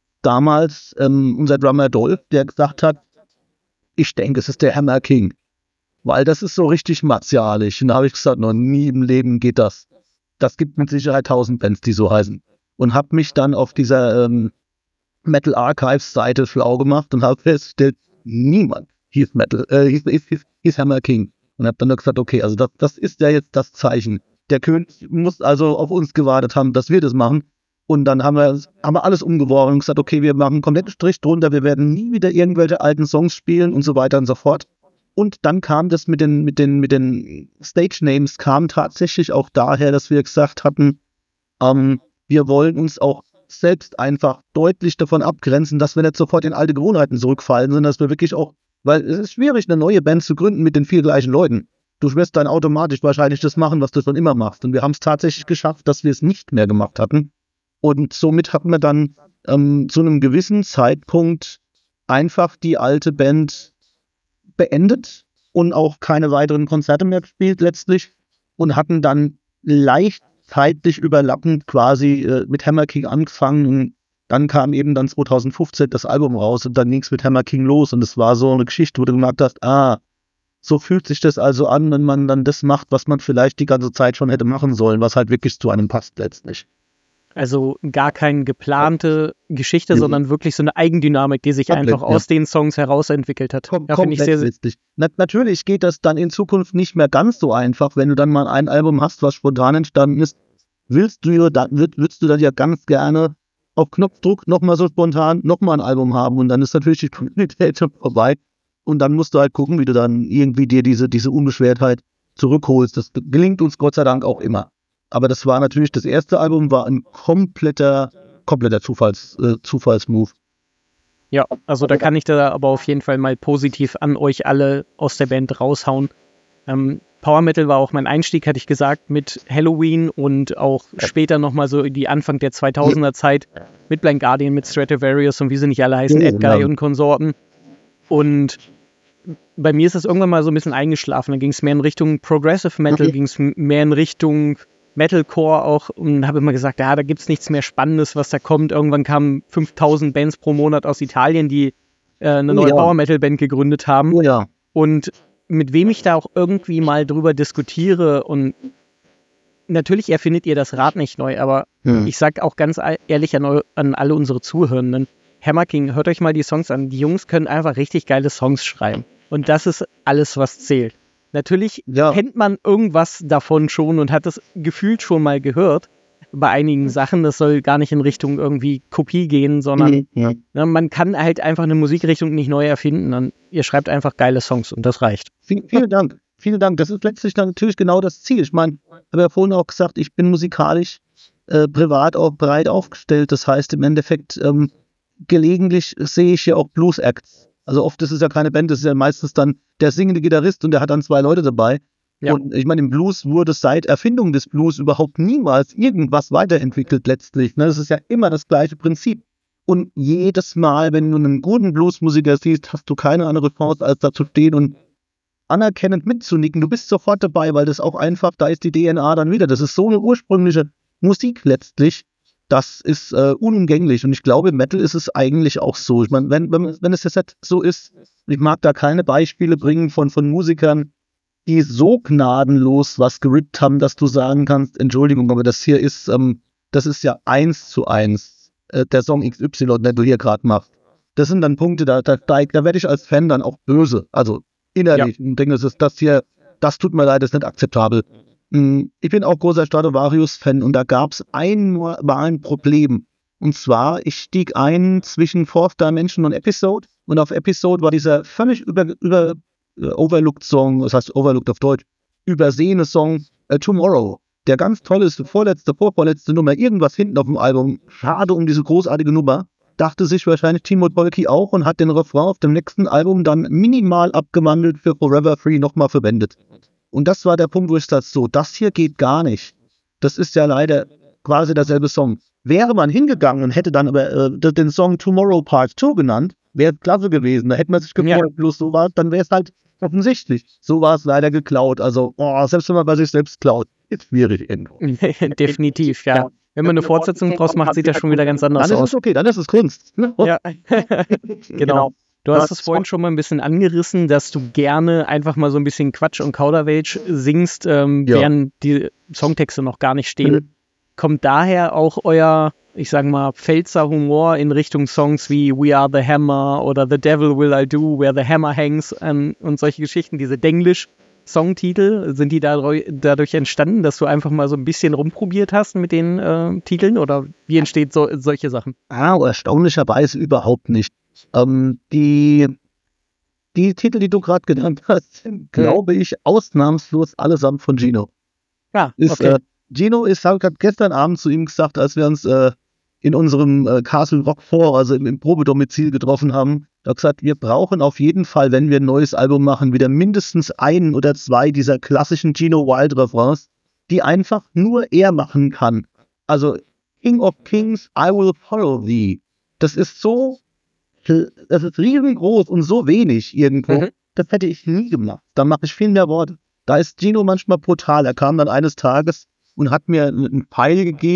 damals ähm, unser Drummer Dolph, der gesagt hat, ich denke, es ist der Hammer King, weil das ist so richtig martialisch. Und da habe ich gesagt, noch nie im Leben geht das. Das gibt mit Sicherheit tausend Bands, die so heißen. Und habe mich dann auf dieser ähm, Metal Archives Seite schlau gemacht und habe festgestellt, niemand hieß Metal, äh, hieß, hieß, hieß, hieß Hammer King. Und habe dann nur gesagt, okay, also das, das ist ja jetzt das Zeichen. Der König muss also auf uns gewartet haben, dass wir das machen. Und dann haben wir, haben wir alles umgeworfen und gesagt, okay, wir machen einen kompletten Strich drunter, wir werden nie wieder irgendwelche alten Songs spielen und so weiter und so fort. Und dann kam das mit den, mit den, mit den Stage-Names kam tatsächlich auch daher, dass wir gesagt hatten, ähm, wir wollen uns auch selbst einfach deutlich davon abgrenzen, dass wir nicht sofort in alte Gewohnheiten zurückfallen, sondern dass wir wirklich auch, weil es ist schwierig, eine neue Band zu gründen mit den vier gleichen Leuten. Du wirst dann automatisch wahrscheinlich das machen, was du schon immer machst. Und wir haben es tatsächlich geschafft, dass wir es nicht mehr gemacht hatten. Und somit hatten wir dann ähm, zu einem gewissen Zeitpunkt einfach die alte Band beendet und auch keine weiteren Konzerte mehr gespielt letztlich und hatten dann leicht zeitlich überlappend quasi äh, mit Hammer King angefangen. Und dann kam eben dann zweitausendfünfzehn das Album raus und dann ging es mit Hammer King los und es war so eine Geschichte, wo du gemerkt hast, ah, so fühlt sich das also an, wenn man dann das macht, was man vielleicht die ganze Zeit schon hätte machen sollen, was halt wirklich zu einem passt letztlich. Also gar keine geplante Geschichte, Mhm. sondern wirklich so eine Eigendynamik, die sich Komplett, einfach ja. aus den Songs heraus entwickelt hat. Kom Ja, finde ich sehr, sehr, letztlich. Na, natürlich geht das dann in Zukunft nicht mehr ganz so einfach, wenn du dann mal ein Album hast, was spontan entstanden ist. Willst du ja dann, würd, würdest du dann ja ganz gerne auf Knopfdruck nochmal so spontan nochmal ein Album haben und dann ist natürlich die Qualität schon vorbei. Und dann musst du halt gucken, wie du dann irgendwie dir diese, diese Unbeschwertheit zurückholst. Das gelingt uns Gott sei Dank auch immer. Aber das war natürlich, das erste Album war ein kompletter, kompletter Zufalls, äh, Zufallsmove. ja, also da kann ich da aber auf jeden Fall mal positiv an euch alle aus der Band raushauen. Ähm, Power Metal war auch mein Einstieg, hatte ich gesagt, mit Halloween und auch später nochmal so die Anfang der zweitausender Zeit mit Blind Guardian, mit Stratovarius und wie sie nicht alle heißen, Ja, Edguy genau. und Konsorten. Und bei mir ist das irgendwann mal so ein bisschen eingeschlafen. Dann ging es mehr in Richtung Progressive Metal, Mhm. ging es mehr in Richtung Metalcore auch und habe immer gesagt, ja, da gibt es nichts mehr Spannendes, was da kommt. Irgendwann kamen fünftausend Bands pro Monat aus Italien, die äh, eine Oh neue ja. Power Metal Band gegründet haben. Oh ja. Und mit wem ich da auch irgendwie mal drüber diskutiere und natürlich erfindet ihr das Rad nicht neu, aber Hm. ich sag auch ganz e- ehrlich an, eu- an alle unsere Zuhörenden, Hammer King, hört euch mal die Songs an. Die Jungs können einfach richtig geile Songs schreiben. Und das ist alles, was zählt. Natürlich Ja. kennt man irgendwas davon schon und hat es gefühlt schon mal gehört bei einigen Sachen. Das soll gar nicht in Richtung irgendwie Kopie gehen, sondern Ja. ne, man kann halt einfach eine Musikrichtung nicht neu erfinden. Dann, ihr schreibt einfach geile Songs und das reicht. Vielen, vielen Dank. Vielen Dank. Das ist letztlich dann natürlich genau das Ziel. Ich meine, ich habe ja vorhin auch gesagt, ich bin musikalisch äh, privat auch breit aufgestellt. Das heißt im Endeffekt, ähm, gelegentlich sehe ich ja auch Blues-Acts. Also oft ist es ja keine Band, das ist ja meistens dann der singende Gitarrist und der hat dann zwei Leute dabei. Ja. Und ich meine, im Blues wurde seit Erfindung des Blues überhaupt niemals irgendwas weiterentwickelt letztlich. Ne? Das ist ja immer das gleiche Prinzip. Und jedes Mal, wenn du einen guten Bluesmusiker siehst, hast du keine andere Chance, als da zu stehen und anerkennend mitzunicken. Du bist sofort dabei, weil das auch einfach, da ist die D N A dann wieder. Das ist so eine ursprüngliche Musik letztlich. Das ist äh, unumgänglich. Und ich glaube, im Metal ist es eigentlich auch so. Ich meine, wenn, wenn, wenn es jetzt so ist, ich mag da keine Beispiele bringen von, von Musikern, die so gnadenlos was gerippt haben, dass du sagen kannst, Entschuldigung, aber das hier ist, ähm, das ist ja eins zu eins äh, der Song X Y, den du hier gerade machst. Das sind dann Punkte, da, da, da, da werde ich als Fan dann auch böse, also innerlich. Und denke, das ist das hier, das tut mir leid, das ist nicht akzeptabel. Mm, Ich bin auch großer Stratovarius-Fan und da gab es einmal ein Problem. Und zwar, ich stieg ein zwischen Fourth Dimension und Episode und auf Episode war dieser völlig über, über äh, Overlooked Song, das heißt Overlooked auf Deutsch, übersehene Song äh, Tomorrow. Der ganz tolle ist, vorletzte, vorvorletzte Nummer, irgendwas hinten auf dem Album. Schade um diese großartige Nummer. Dachte sich wahrscheinlich Timo Tolki auch und hat den Refrain auf dem nächsten Album dann minimal abgewandelt für Forever Free nochmal verwendet. Und das war der Punkt, wo ich sagte, so, das hier geht gar nicht. Das ist ja leider quasi derselbe Song. Wäre man hingegangen und hätte dann aber äh, den Song Tomorrow Part zwei genannt, wäre es klasse gewesen. Da hätte man sich gefreut. Ja. Bloß so war, dann wäre es halt offensichtlich. So war es leider geklaut. Also, oh, selbst wenn man bei sich selbst klaut, ist schwierig irgendwo. Definitiv, ja. Wenn man eine Fortsetzung draus macht, sieht das schon wieder ganz anders Dann ist aus. es okay, dann ist es Kunst. Ne? Ja, genau. Du hast es vorhin schon mal ein bisschen angerissen, dass du gerne einfach mal so ein bisschen Quatsch und Kauderwelsch singst, ähm, Ja. während die Songtexte noch gar nicht stehen. Mhm. Kommt daher auch euer, ich sag mal, Pfälzer Humor in Richtung Songs wie We Are the Hammer oder The Devil Will I Do, Where the Hammer Hangs ähm, und solche Geschichten, diese Denglisch-Songtitel, sind die dadurch, dadurch entstanden, dass du einfach mal so ein bisschen rumprobiert hast mit den äh, Titeln oder wie entsteht so, solche Sachen? Ah, erstaunlicherweise überhaupt nicht. Ähm, die, die Titel, die du gerade genannt hast, sind, glaube ich, ausnahmslos allesamt von Gino. Ja, Ist, okay. äh, Gino ist, habe ich gestern Abend zu ihm gesagt, als wir uns äh, in unserem äh, Castle Rockfort, also im, im Probedomizil getroffen haben, da gesagt, wir brauchen auf jeden Fall, wenn wir ein neues Album machen, wieder mindestens ein oder zwei dieser klassischen Gino Wild Refrains, die einfach nur er machen kann. Also King of Kings, I Will Follow Thee. Das ist so, das ist riesengroß und so wenig irgendwo. Mhm. Das hätte ich nie gemacht. Da mache ich viel mehr Worte. Da ist Gino manchmal brutal. Er kam dann eines Tages und hat mir einen Pfeil gegeben,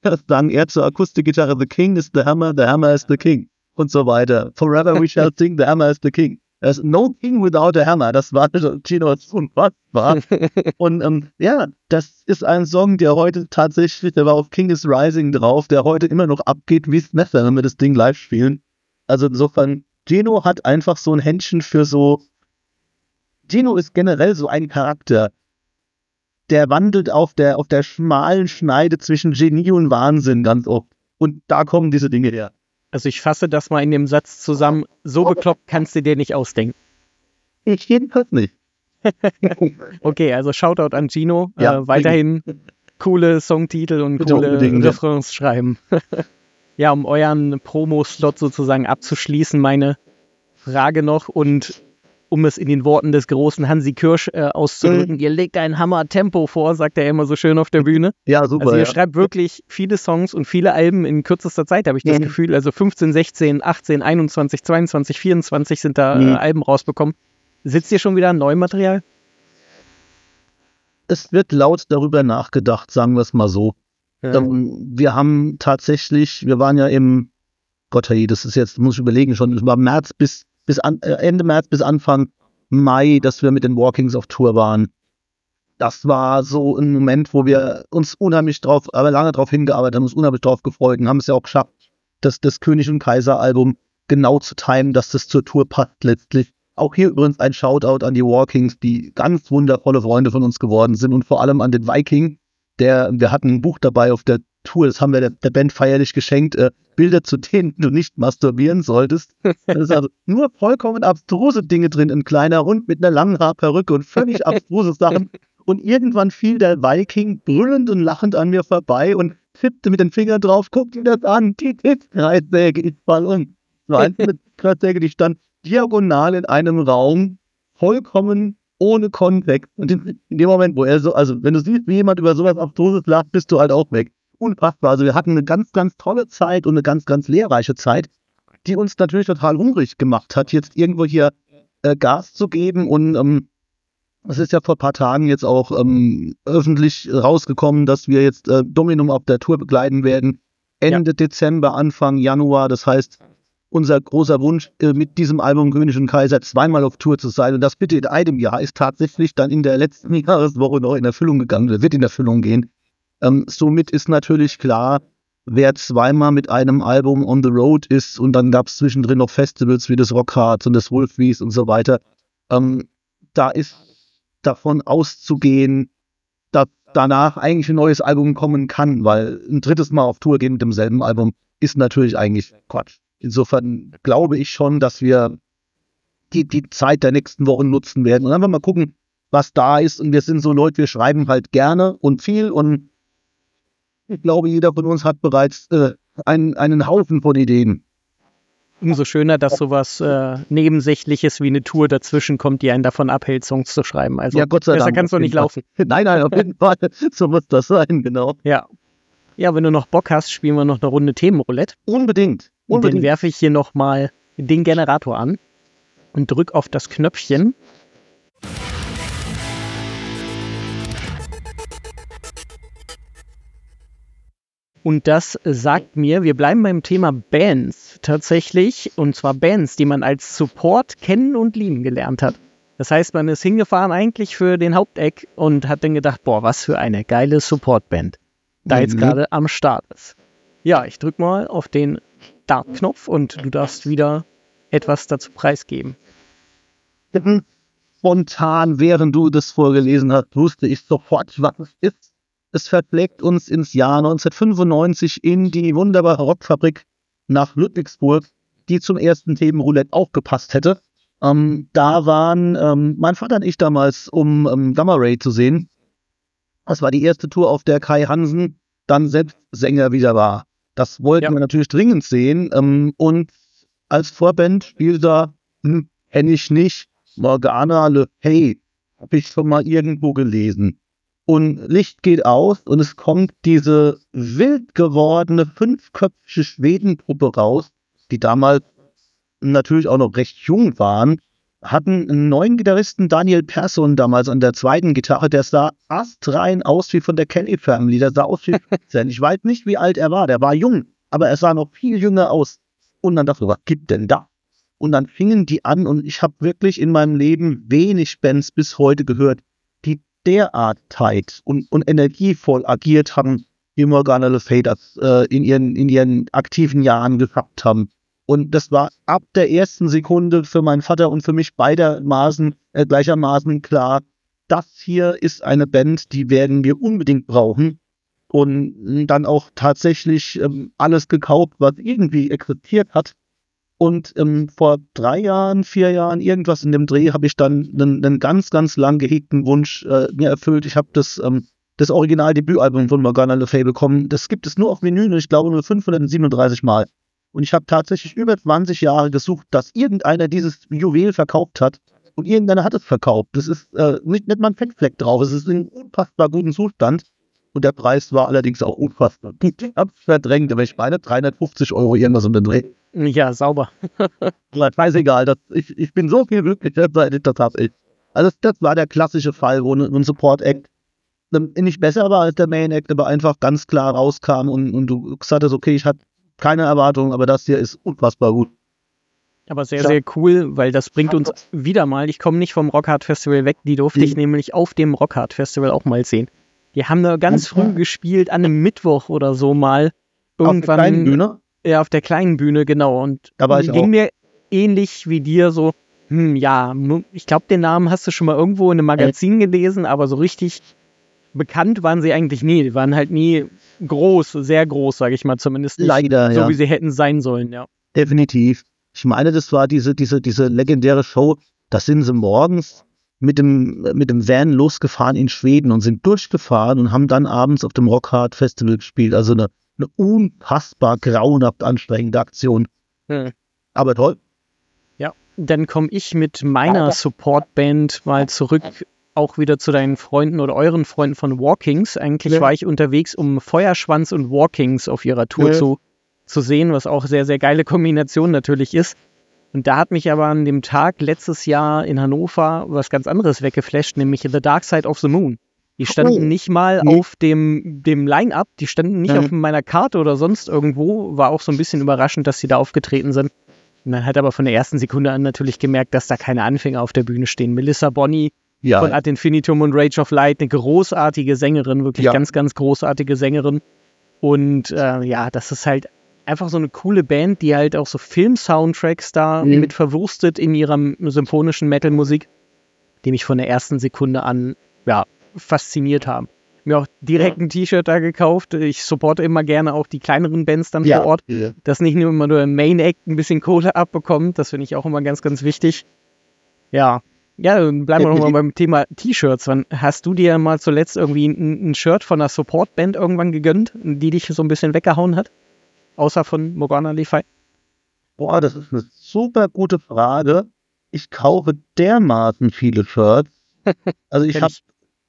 sagen eher zur Akustikgitarre, the king is the hammer, the hammer is the king und so weiter. Forever we shall sing, the hammer is the king. There's no king without a hammer. Das war Gino unfassbar. Und ähm, ja, das ist ein Song, der heute tatsächlich, der war auf King is Rising drauf, der heute immer noch abgeht wie Messer, wenn wir das Ding live spielen. Also insofern, Gino hat einfach so ein Händchen für so. Gino ist generell so ein Charakter, der wandelt auf der, auf der schmalen Schneide zwischen Genie und Wahnsinn ganz oft. Und da kommen diese Dinge her. Also ich fasse das mal in dem Satz zusammen, so bekloppt kannst du dir nicht ausdenken. Ich jedenfalls nicht. Okay, also Shoutout an Gino. Ja, äh, weiterhin coole Songtitel und Bitte coole unbedingt, Refrains schreiben. Ja, um euren Promo-Slot sozusagen abzuschließen, meine Frage noch und um es in den Worten des großen Hansi Kürsch äh, auszudrücken, mhm. ihr legt ein Hammer-Tempo vor, sagt er immer so schön auf der Bühne. Ja, super. Also ihr ja. schreibt wirklich viele Songs und viele Alben in kürzester Zeit, habe ich das mhm. Gefühl. Also fünfzehn, sechzehn, achtzehn, einundzwanzig, zweiundzwanzig, vierundzwanzig sind da mhm. äh, Alben rausbekommen. Sitzt ihr schon wieder an neuem Material? Es wird laut darüber nachgedacht, sagen wir es mal so. Ja. Ähm, wir haben tatsächlich, wir waren ja im, Gott, hey, das ist jetzt, muss ich überlegen schon, es war März bis bis an, äh, Ende März bis Anfang Mai, dass wir mit den Walkings auf Tour waren. Das war so ein Moment, wo wir uns unheimlich drauf, aber lange drauf hingearbeitet haben, uns unheimlich drauf gefreut und haben es ja auch geschafft, das, das König und Kaiser Album genau zu timen, dass das zur Tour passt letztlich. Auch hier übrigens ein Shoutout an die Walkings, die ganz wundervolle Freunde von uns geworden sind und vor allem an den Viking, der, wir hatten ein Buch dabei auf der Tour, das haben wir der, der Band feierlich geschenkt, äh, Bilder, zu denen du nicht masturbieren solltest. Da ist also nur vollkommen abstruse Dinge drin, ein kleiner Hund mit einer langen Haarperücke und völlig abstruse Sachen. Und irgendwann fiel der Viking brüllend und lachend an mir vorbei und tippte mit den Fingern drauf, guck dir das an, die Kreissäge, ich fall um. So eine Kreissäge, die stand diagonal in einem Raum, vollkommen ohne Kontext. Und in, in dem Moment, wo er so, also wenn du siehst, wie jemand über sowas Abstruses lacht, bist du halt auch weg. Unfassbar. Also wir hatten eine ganz, ganz tolle Zeit und eine ganz, ganz lehrreiche Zeit, die uns natürlich total hungrig gemacht hat, jetzt irgendwo hier äh, Gas zu geben. Und ähm, es ist ja vor ein paar Tagen jetzt auch ähm, öffentlich rausgekommen, dass wir jetzt äh, Dominum auf der Tour begleiten werden. Ende ja. Dezember, Anfang Januar. Das heißt, unser großer Wunsch, äh, mit diesem Album König und Kaiser zweimal auf Tour zu sein. Und das bitte in einem Jahr ist tatsächlich dann in der letzten Jahreswoche noch in Erfüllung gegangen, oder wird in Erfüllung gehen. Ähm, somit ist natürlich klar, wer zweimal mit einem Album on the road ist und dann gab es zwischendrin noch Festivals wie das Rockharz und das Wolfwies und so weiter, ähm, da ist davon auszugehen, dass danach eigentlich ein neues Album kommen kann, weil ein drittes Mal auf Tour gehen mit demselben Album ist natürlich eigentlich Quatsch. Insofern glaube ich schon, dass wir die, die Zeit der nächsten Wochen nutzen werden und einfach mal gucken, was da ist. Und wir sind so Leute, wir schreiben halt gerne und viel und ich glaube, jeder von uns hat bereits äh, einen, einen Haufen von Ideen. Umso schöner, dass sowas äh, Nebensächliches wie eine Tour dazwischen kommt, die einen davon abhält, Songs zu schreiben. Also ja, Gott sei besser Dank, kann's doch nicht Fall. laufen. Nein, nein, auf jeden Fall. So muss das sein, genau. Ja. Ja, wenn du noch Bock hast, spielen wir noch eine Runde Themenroulette. Unbedingt. Unbedingt. Und dann werfe ich hier nochmal den Generator an und drück auf das Knöpfchen. Und das sagt mir, wir bleiben beim Thema Bands tatsächlich. Und zwar Bands, die man als Support kennen und lieben gelernt hat. Das heißt, man ist hingefahren eigentlich für den Haupteck und hat dann gedacht, boah, was für eine geile Supportband da jetzt mhm. gerade am Start ist. Ja, ich drück mal auf den Start-Knopf und du darfst wieder etwas dazu preisgeben. Spontan, während du das vorgelesen hast, wusste ich sofort, was es ist. Es verpflegt uns ins Jahr neunzehnhundertfünfundneunzig in die wunderbare Rockfabrik nach Ludwigsburg, die zum ersten Themenroulette auch gepasst hätte. Ähm, da waren ähm, mein Vater und ich damals, um ähm, Gamma Ray zu sehen. Das war die erste Tour, auf der Kai Hansen dann selbst Sänger wieder war. Das wollten ja. wir natürlich dringend sehen. Ähm, und als Vorband spielt da, hm, kenne ich nicht, Morgana Le Hey, habe ich schon mal irgendwo gelesen. Und Licht geht aus und es kommt diese wild gewordene fünfköpfige Schwedentruppe raus, die damals natürlich auch noch recht jung waren hatten einen neuen Gitarristen, Daniel Persson, damals an der zweiten Gitarre, der sah astrein aus wie von der Kelly Family, der sah aus wie fünfzehn. Ich weiß nicht, wie alt er war, der war jung, aber er sah noch viel jünger aus. Und dann dachte ich, was gibt denn da? Und dann fingen die an und ich habe wirklich in meinem Leben wenig Bands bis heute gehört, die derart tight und, und energievoll agiert haben, wie Morgana Le Fay das äh, in, ihren, in ihren aktiven Jahren gehabt haben. Und das war ab der ersten Sekunde für meinen Vater und für mich beidermaßen, äh, gleichermaßen klar, das hier ist eine Band, die werden wir unbedingt brauchen. Und dann auch tatsächlich ähm, alles gekauft, was irgendwie existiert hat. Und ähm, vor drei Jahren, vier Jahren, irgendwas in dem Dreh, habe ich dann einen, einen ganz, ganz lang gehegten Wunsch äh, mir erfüllt. Ich habe das, ähm, das Original-Debütalbum von Morgana Le Fay bekommen. Das gibt es nur auf Vinyl, ich glaube nur fünfhundertsiebenunddreißig Mal. Und ich habe tatsächlich über zwanzig Jahre gesucht, dass irgendeiner dieses Juwel verkauft hat. Und irgendeiner hat es verkauft. Das ist äh, nicht, nicht mal ein Fettfleck drauf. Es ist in unfassbar gutem Zustand. Und der Preis war allerdings auch unfassbar. Ich hab's verdrängt, aber ich meine dreihundertfünfzig Euro irgendwas um den Dreh. Ja, sauber. Scheißegal, das, ich, ich bin so viel glücklicher, seit ich das habe. Also das, das war der klassische Fall, wo ein Support-Act nicht besser war als der Main-Act, aber einfach ganz klar rauskam und, und du gesagt hast, okay, ich hatte keine Erwartungen, aber das hier ist unfassbar gut. Aber sehr, sehr cool, weil das bringt uns wieder mal, ich komme nicht vom Rockhard Festival weg, die durfte ich nämlich auf dem Rockhard Festival auch mal sehen. Die haben da ganz früh gespielt, an einem Mittwoch oder so mal. Irgendwann, auf der kleinen Bühne? Ja, auf der kleinen Bühne, genau. Und da war ich ging auch. mir ähnlich wie dir so, hm, ja, ich glaube, den Namen hast du schon mal irgendwo in einem Magazin gelesen, aber so richtig bekannt waren sie eigentlich nie. Die waren halt nie groß, sehr groß, sage ich mal zumindest. Nicht Leider, so ja. wie sie hätten sein sollen, ja. Definitiv. Ich meine, das war diese, diese, diese legendäre Show, da sind sie morgens mit dem, mit dem Van losgefahren in Schweden und sind durchgefahren und haben dann abends auf dem Rockhard Festival gespielt. Also eine, eine unfassbar grauenhaft anstrengende Aktion. Hm. Aber toll. Ja, dann komme ich mit meiner Supportband mal zurück, auch wieder zu deinen Freunden oder euren Freunden von Walkings. Eigentlich ja. war ich unterwegs, um Feuerschwanz und Walkings auf ihrer Tour ja. zu, zu sehen, was auch sehr, sehr geile Kombination natürlich ist. Und da hat mich aber an dem Tag letztes Jahr in Hannover was ganz anderes weggeflasht, nämlich The Dark Side of the Moon. Die standen oh. nicht mal nee. auf dem, dem Line-Up, die standen nicht mhm. auf meiner Karte oder sonst irgendwo. War auch so ein bisschen überraschend, dass sie da aufgetreten sind. Und man hat aber von der ersten Sekunde an natürlich gemerkt, dass da keine Anfänger auf der Bühne stehen. Melissa Bonney ja. von Ad Infinitum und Rage of Light, eine großartige Sängerin, wirklich ja. ganz, ganz großartige Sängerin. Und äh, ja, das ist halt einfach so eine coole Band, die halt auch so Film-Soundtracks da mhm. mit verwurstet in ihrer symphonischen Metal-Musik, die mich von der ersten Sekunde an ja, fasziniert haben. Mir auch direkt ein T-Shirt da gekauft. Ich supporte immer gerne auch die kleineren Bands dann ja. vor Ort, ja. dass nicht nur immer nur der Main-Act ein bisschen Kohle abbekommt. Das finde ich auch immer ganz, ganz wichtig. Ja, ja, dann bleiben wir ja, nochmal beim Thema T-Shirts. Wann hast du dir mal zuletzt irgendwie ein, ein Shirt von einer Support-Band irgendwann gegönnt, die dich so ein bisschen weggehauen hat? Außer von Morgana Le Fay? Boah, das ist eine super gute Frage. Ich kaufe dermaßen viele Shirts. Also ich habe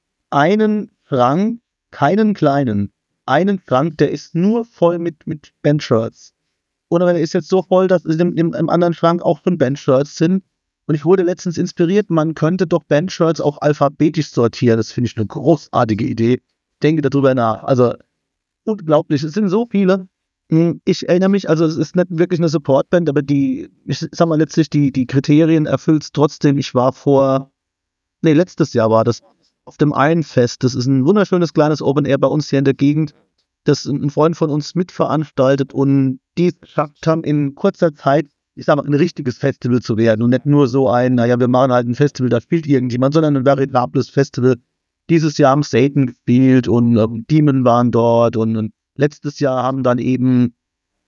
einen Schrank, keinen kleinen. Einen Schrank, der ist nur voll mit, mit Bandshirts. Oder der ist jetzt so voll, dass im, im, im anderen Schrank auch schon Bandshirts sind. Und ich wurde letztens inspiriert, man könnte doch Bandshirts auch alphabetisch sortieren. Das finde ich eine großartige Idee. Ich denke darüber nach. Also unglaublich, es sind so viele. Ich erinnere mich, also es ist nicht wirklich eine Supportband, aber die, ich sag mal letztlich, die, die Kriterien erfüllt es trotzdem. Ich war vor, nee, letztes Jahr war das, auf dem Ironfest. Das ist ein wunderschönes kleines Open Air bei uns hier in der Gegend, das ein Freund von uns mitveranstaltet und die es geschafft haben, in kurzer Zeit, ich sag mal, ein richtiges Festival zu werden und nicht nur so ein, naja, wir machen halt ein Festival, da spielt irgendjemand, sondern ein veritables Festival. Dieses Jahr haben Satan gespielt und ähm, Demon waren dort und, und letztes Jahr haben dann eben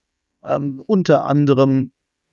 ähm, unter anderem,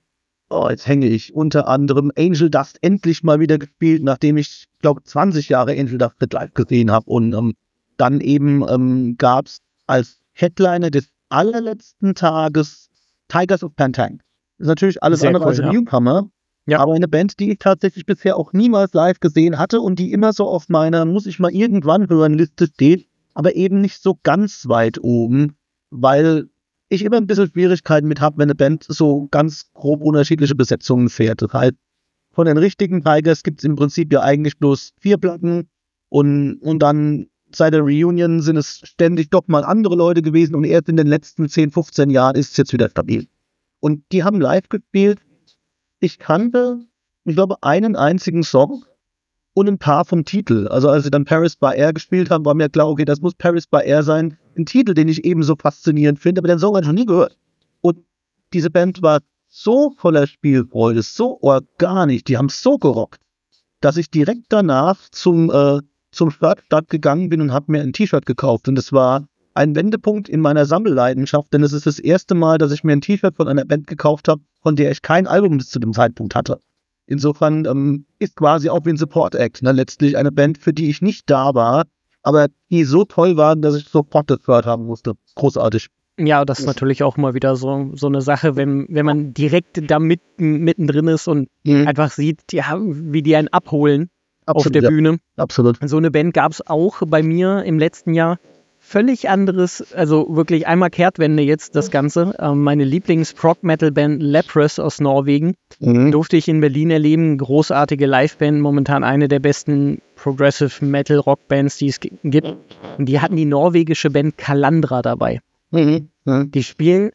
oh, jetzt hänge ich, unter anderem Angel Dust endlich mal wieder gespielt, nachdem ich, glaube zwanzig Jahre Angel Dust live gesehen habe. Und ähm, dann eben ähm, gab es als Headliner des allerletzten Tages Tigers of Pantang. Das ist natürlich alles Sehr andere cool, als ein ja. Newcomer, ja. aber eine Band, die ich tatsächlich bisher auch niemals live gesehen hatte und die immer so auf meiner muss ich mal irgendwann hören Liste steht, aber eben nicht so ganz weit oben, weil ich immer ein bisschen Schwierigkeiten mit habe, wenn eine Band so ganz grob unterschiedliche Besetzungen fährt. Das heißt, von den richtigen Tigers gibt es im Prinzip ja eigentlich bloß vier Platten und, und dann seit der Reunion sind es ständig doch mal andere Leute gewesen und erst in den letzten zehn, fünfzehn Jahren ist es jetzt wieder stabil. Und die haben live gespielt. Ich kannte, ich glaube, einen einzigen Song und ein paar vom Titel. Also als sie dann Paris by Air gespielt haben, war mir klar, okay, das muss Paris by Air sein. Ein Titel, den ich ebenso faszinierend finde, aber den Song habe ich noch nie gehört. Und diese Band war so voller Spielfreude, so organisch, die haben so gerockt, dass ich direkt danach zum, äh, zum Stadtstadt gegangen bin und habe mir ein T-Shirt gekauft. Und es war ein Wendepunkt in meiner Sammelleidenschaft, denn es ist das erste Mal, dass ich mir ein T-Shirt von einer Band gekauft habe, von der ich kein Album bis zu dem Zeitpunkt hatte. Insofern ähm, ist quasi auch wie ein Support-Act, ne? Letztlich eine Band, für die ich nicht da war, aber die so toll waren, dass ich sofort das gehört haben musste. Großartig. Ja, das ist natürlich auch mal wieder so, so eine Sache, wenn, wenn man direkt da mit, mittendrin ist und mhm. einfach sieht, ja, wie die einen abholen Absolut, auf der ja. Bühne. Absolut. So eine Band gab es auch bei mir im letzten Jahr. Völlig anderes, also wirklich einmal Kehrtwende jetzt das Ganze. Ähm, meine Lieblings-Prog-Metal-Band Leprous aus Norwegen mhm. durfte ich in Berlin erleben. Großartige Liveband, momentan eine der besten Progressive-Metal-Rock-Bands, die es g- gibt. Und die hatten die norwegische Band Kalandra dabei. Mhm. Mhm. Die spielen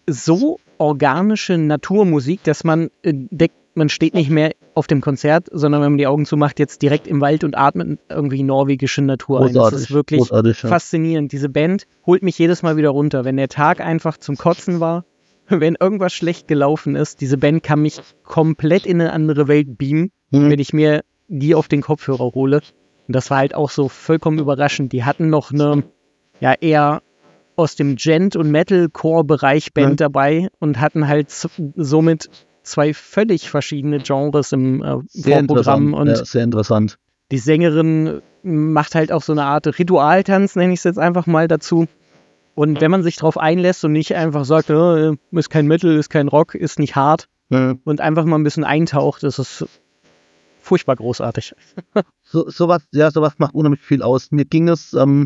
so organische Naturmusik, dass man äh, denkt, man steht nicht mehr auf dem Konzert, sondern wenn man die Augen zumacht, jetzt direkt im Wald und atmet irgendwie norwegische Natur ein. Das ist wirklich ja. faszinierend. Diese Band holt mich jedes Mal wieder runter. Wenn der Tag einfach zum Kotzen war, wenn irgendwas schlecht gelaufen ist, diese Band kann mich komplett in eine andere Welt beamen, mhm. wenn ich mir die auf den Kopfhörer hole. Und das war halt auch so vollkommen überraschend. Die hatten noch eine, ja, eher aus dem Gent- und Metalcore-Bereich Band mhm. dabei und hatten halt somit zwei völlig verschiedene Genres im äh, Vorprogramm. Und ja, sehr interessant. Die Sängerin macht halt auch so eine Art Ritualtanz, nenne ich es jetzt einfach mal dazu. Und wenn man sich drauf einlässt und nicht einfach sagt, oh, ist kein Metal, ist kein Rock, ist nicht hart mhm. und einfach mal ein bisschen eintaucht, das ist furchtbar großartig. so, sowas, ja, sowas macht unheimlich viel aus. Mir ging es, ähm,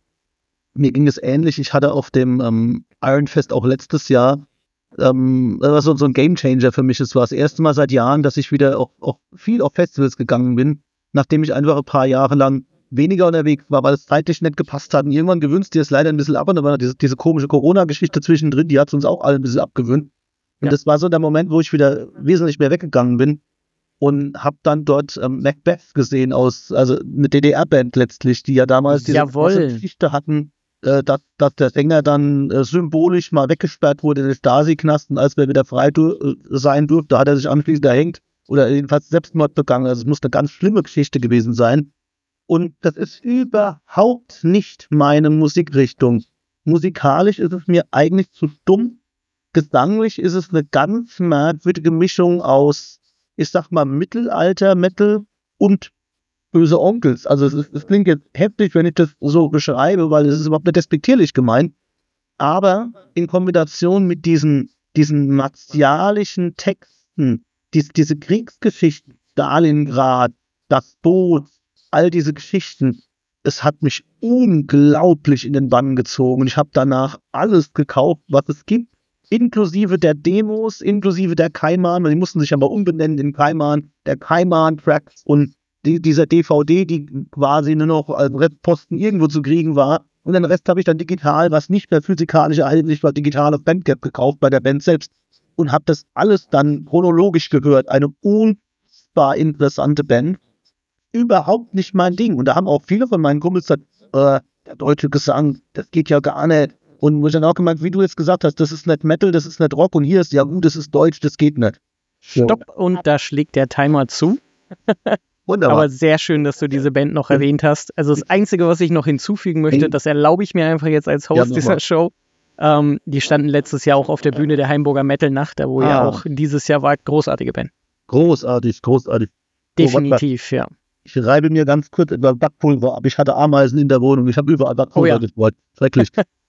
mir ging es ähnlich. Ich hatte auf dem ähm, Ironfest auch letztes Jahr Ähm, das war so, so ein Gamechanger für mich. Es war das erste Mal seit Jahren, dass ich wieder auch, auch viel auf Festivals gegangen bin, nachdem ich einfach ein paar Jahre lang weniger unterwegs war, weil es zeitlich nicht gepasst hat. Und irgendwann gewöhnst dir es leider ein bisschen ab, und da war diese, diese komische Corona-Geschichte zwischendrin, die hat uns auch alle ein bisschen abgewöhnt. Und ja. das war so der Moment, wo ich wieder wesentlich mehr weggegangen bin und habe dann dort ähm, Macbeth gesehen, aus, also eine D D R-Band letztlich, die ja damals diese große Geschichte hatten, Dass, dass der Sänger dann äh, symbolisch mal weggesperrt wurde in den Stasi-Knast, und als er wieder frei du- sein durfte, hat er sich anschließend erhängt oder jedenfalls Selbstmord begangen. Also es muss eine ganz schlimme Geschichte gewesen sein. Und das ist überhaupt nicht meine Musikrichtung. Musikalisch ist es mir eigentlich zu stumm. Gesanglich ist es eine ganz merkwürdige Mischung aus, ich sag mal, Mittelalter-Metal und böse Onkels. Also es, es klingt jetzt heftig, wenn ich das so beschreibe, weil es ist überhaupt nicht despektierlich gemeint. Aber in Kombination mit diesen, diesen martialischen Texten, die, diese Kriegsgeschichten, Stalingrad, das Boot, all diese Geschichten, es hat mich unglaublich in den Bann gezogen. Und ich habe danach alles gekauft, was es gibt, inklusive der Demos, inklusive der Kaiman, weil die mussten sich aber umbenennen in Kaiman, der Kaiman-Tracks und Die, dieser D V D, die quasi nur noch als Restposten irgendwo zu kriegen war. Und den Rest habe ich dann digital, was nicht mehr physikalisch erhältlich war, digital auf Bandcamp gekauft bei der Band selbst. Und habe das alles dann chronologisch gehört. Eine unfassbar interessante Band. Überhaupt nicht mein Ding. Und da haben auch viele von meinen Kumpels gesagt, äh, der deutsche Gesang, das geht ja gar nicht. Und wo ich dann auch gemeint, wie du jetzt gesagt hast, das ist nicht Metal, das ist nicht Rock. Und hier ist ja gut, das ist Deutsch, das geht nicht. Stopp, und da schlägt der Timer zu. Wunderbar. Aber sehr schön, dass du diese Band noch erwähnt hast. Also das Einzige, was ich noch hinzufügen möchte, das erlaube ich mir einfach jetzt als Host ja, dieser Show. Ähm, die standen letztes Jahr auch auf der Bühne der Heimburger Metal Nacht, da wo ah. ja auch dieses Jahr war. Großartige Band. Großartig, großartig. Definitiv, oh, ja. Ich reibe mir ganz kurz etwas Backpulver ab. Ich hatte Ameisen in der Wohnung. Ich habe überall Backpulver oh, ja. gespart. Schrecklich.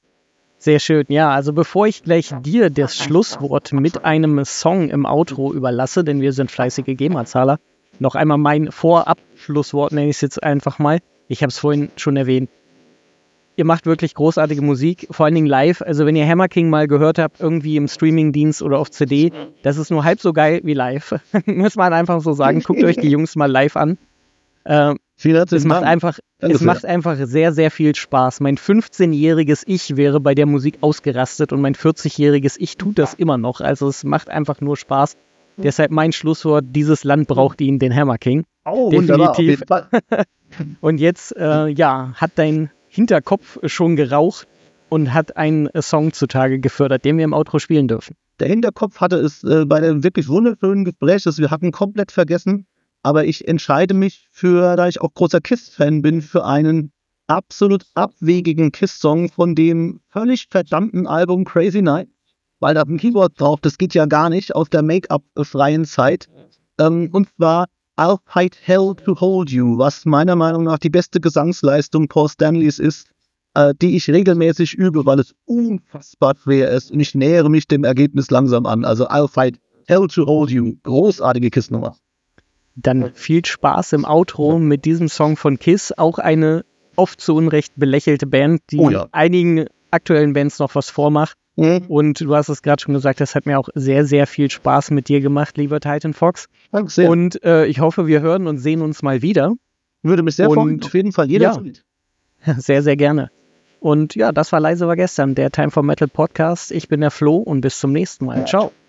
Sehr schön. Ja, also bevor ich gleich dir das Schlusswort mit einem Song im Outro überlasse, denn wir sind fleißige GEMA-Zahler, noch einmal mein Vorabschlusswort, nenne ich es jetzt einfach mal. Ich habe es vorhin schon erwähnt. ihr macht wirklich großartige Musik, vor allen Dingen live. Also wenn ihr Hammer King mal gehört habt, irgendwie im Streamingdienst oder auf C D, das ist nur halb so geil wie live. Muss man einfach so sagen. Guckt euch die Jungs mal live an. Äh, es macht einfach, es macht einfach sehr, sehr viel Spaß. Mein fünfzehnjähriges Ich wäre bei der Musik ausgerastet und mein vierzigjähriges Ich tut das immer noch. Also es macht einfach nur Spaß. Deshalb mein Schlusswort, dieses Land braucht ihn, den Hammer King. Oh, definitiv. Und jetzt, äh, ja, hat dein Hinterkopf schon geraucht und hat einen Song zutage gefördert, den wir im Outro spielen dürfen. Der Hinterkopf hatte es äh, bei dem wirklich wunderschönen Gespräch, das wir hatten, komplett vergessen. Aber ich entscheide mich für, da ich auch großer Kiss-Fan bin, für einen absolut abwegigen Kiss-Song von dem völlig verdammten Album Crazy Night. Weil da ein Keyboard drauf, das geht ja gar nicht aus der Make-up-freien Zeit. Ähm, und zwar I'll Fight Hell to Hold You, was meiner Meinung nach die beste Gesangsleistung Paul Stanleys ist, äh, die ich regelmäßig übe, weil es unfassbar schwer ist. Und ich nähere mich dem Ergebnis langsam an. Also I'll Fight Hell to Hold You. Großartige Kiss-Nummer. Dann viel Spaß im Outro mit diesem Song von Kiss. Auch eine oft zu Unrecht belächelte Band, die oh ja. einigen aktuellen Bands noch was vormacht. Mhm. Und du hast es gerade schon gesagt, das hat mir auch sehr, sehr viel Spaß mit dir gemacht, lieber Titan Fox. Danke sehr. Und äh, ich hoffe, wir hören und sehen uns mal wieder. Würde mich sehr und, freuen, auf jeden Fall jederzeit. Ja, sehr, sehr gerne. Und ja, das war Leise war gestern, der Time for Metal Podcast. Ich bin der Flo und bis zum nächsten Mal. Ciao.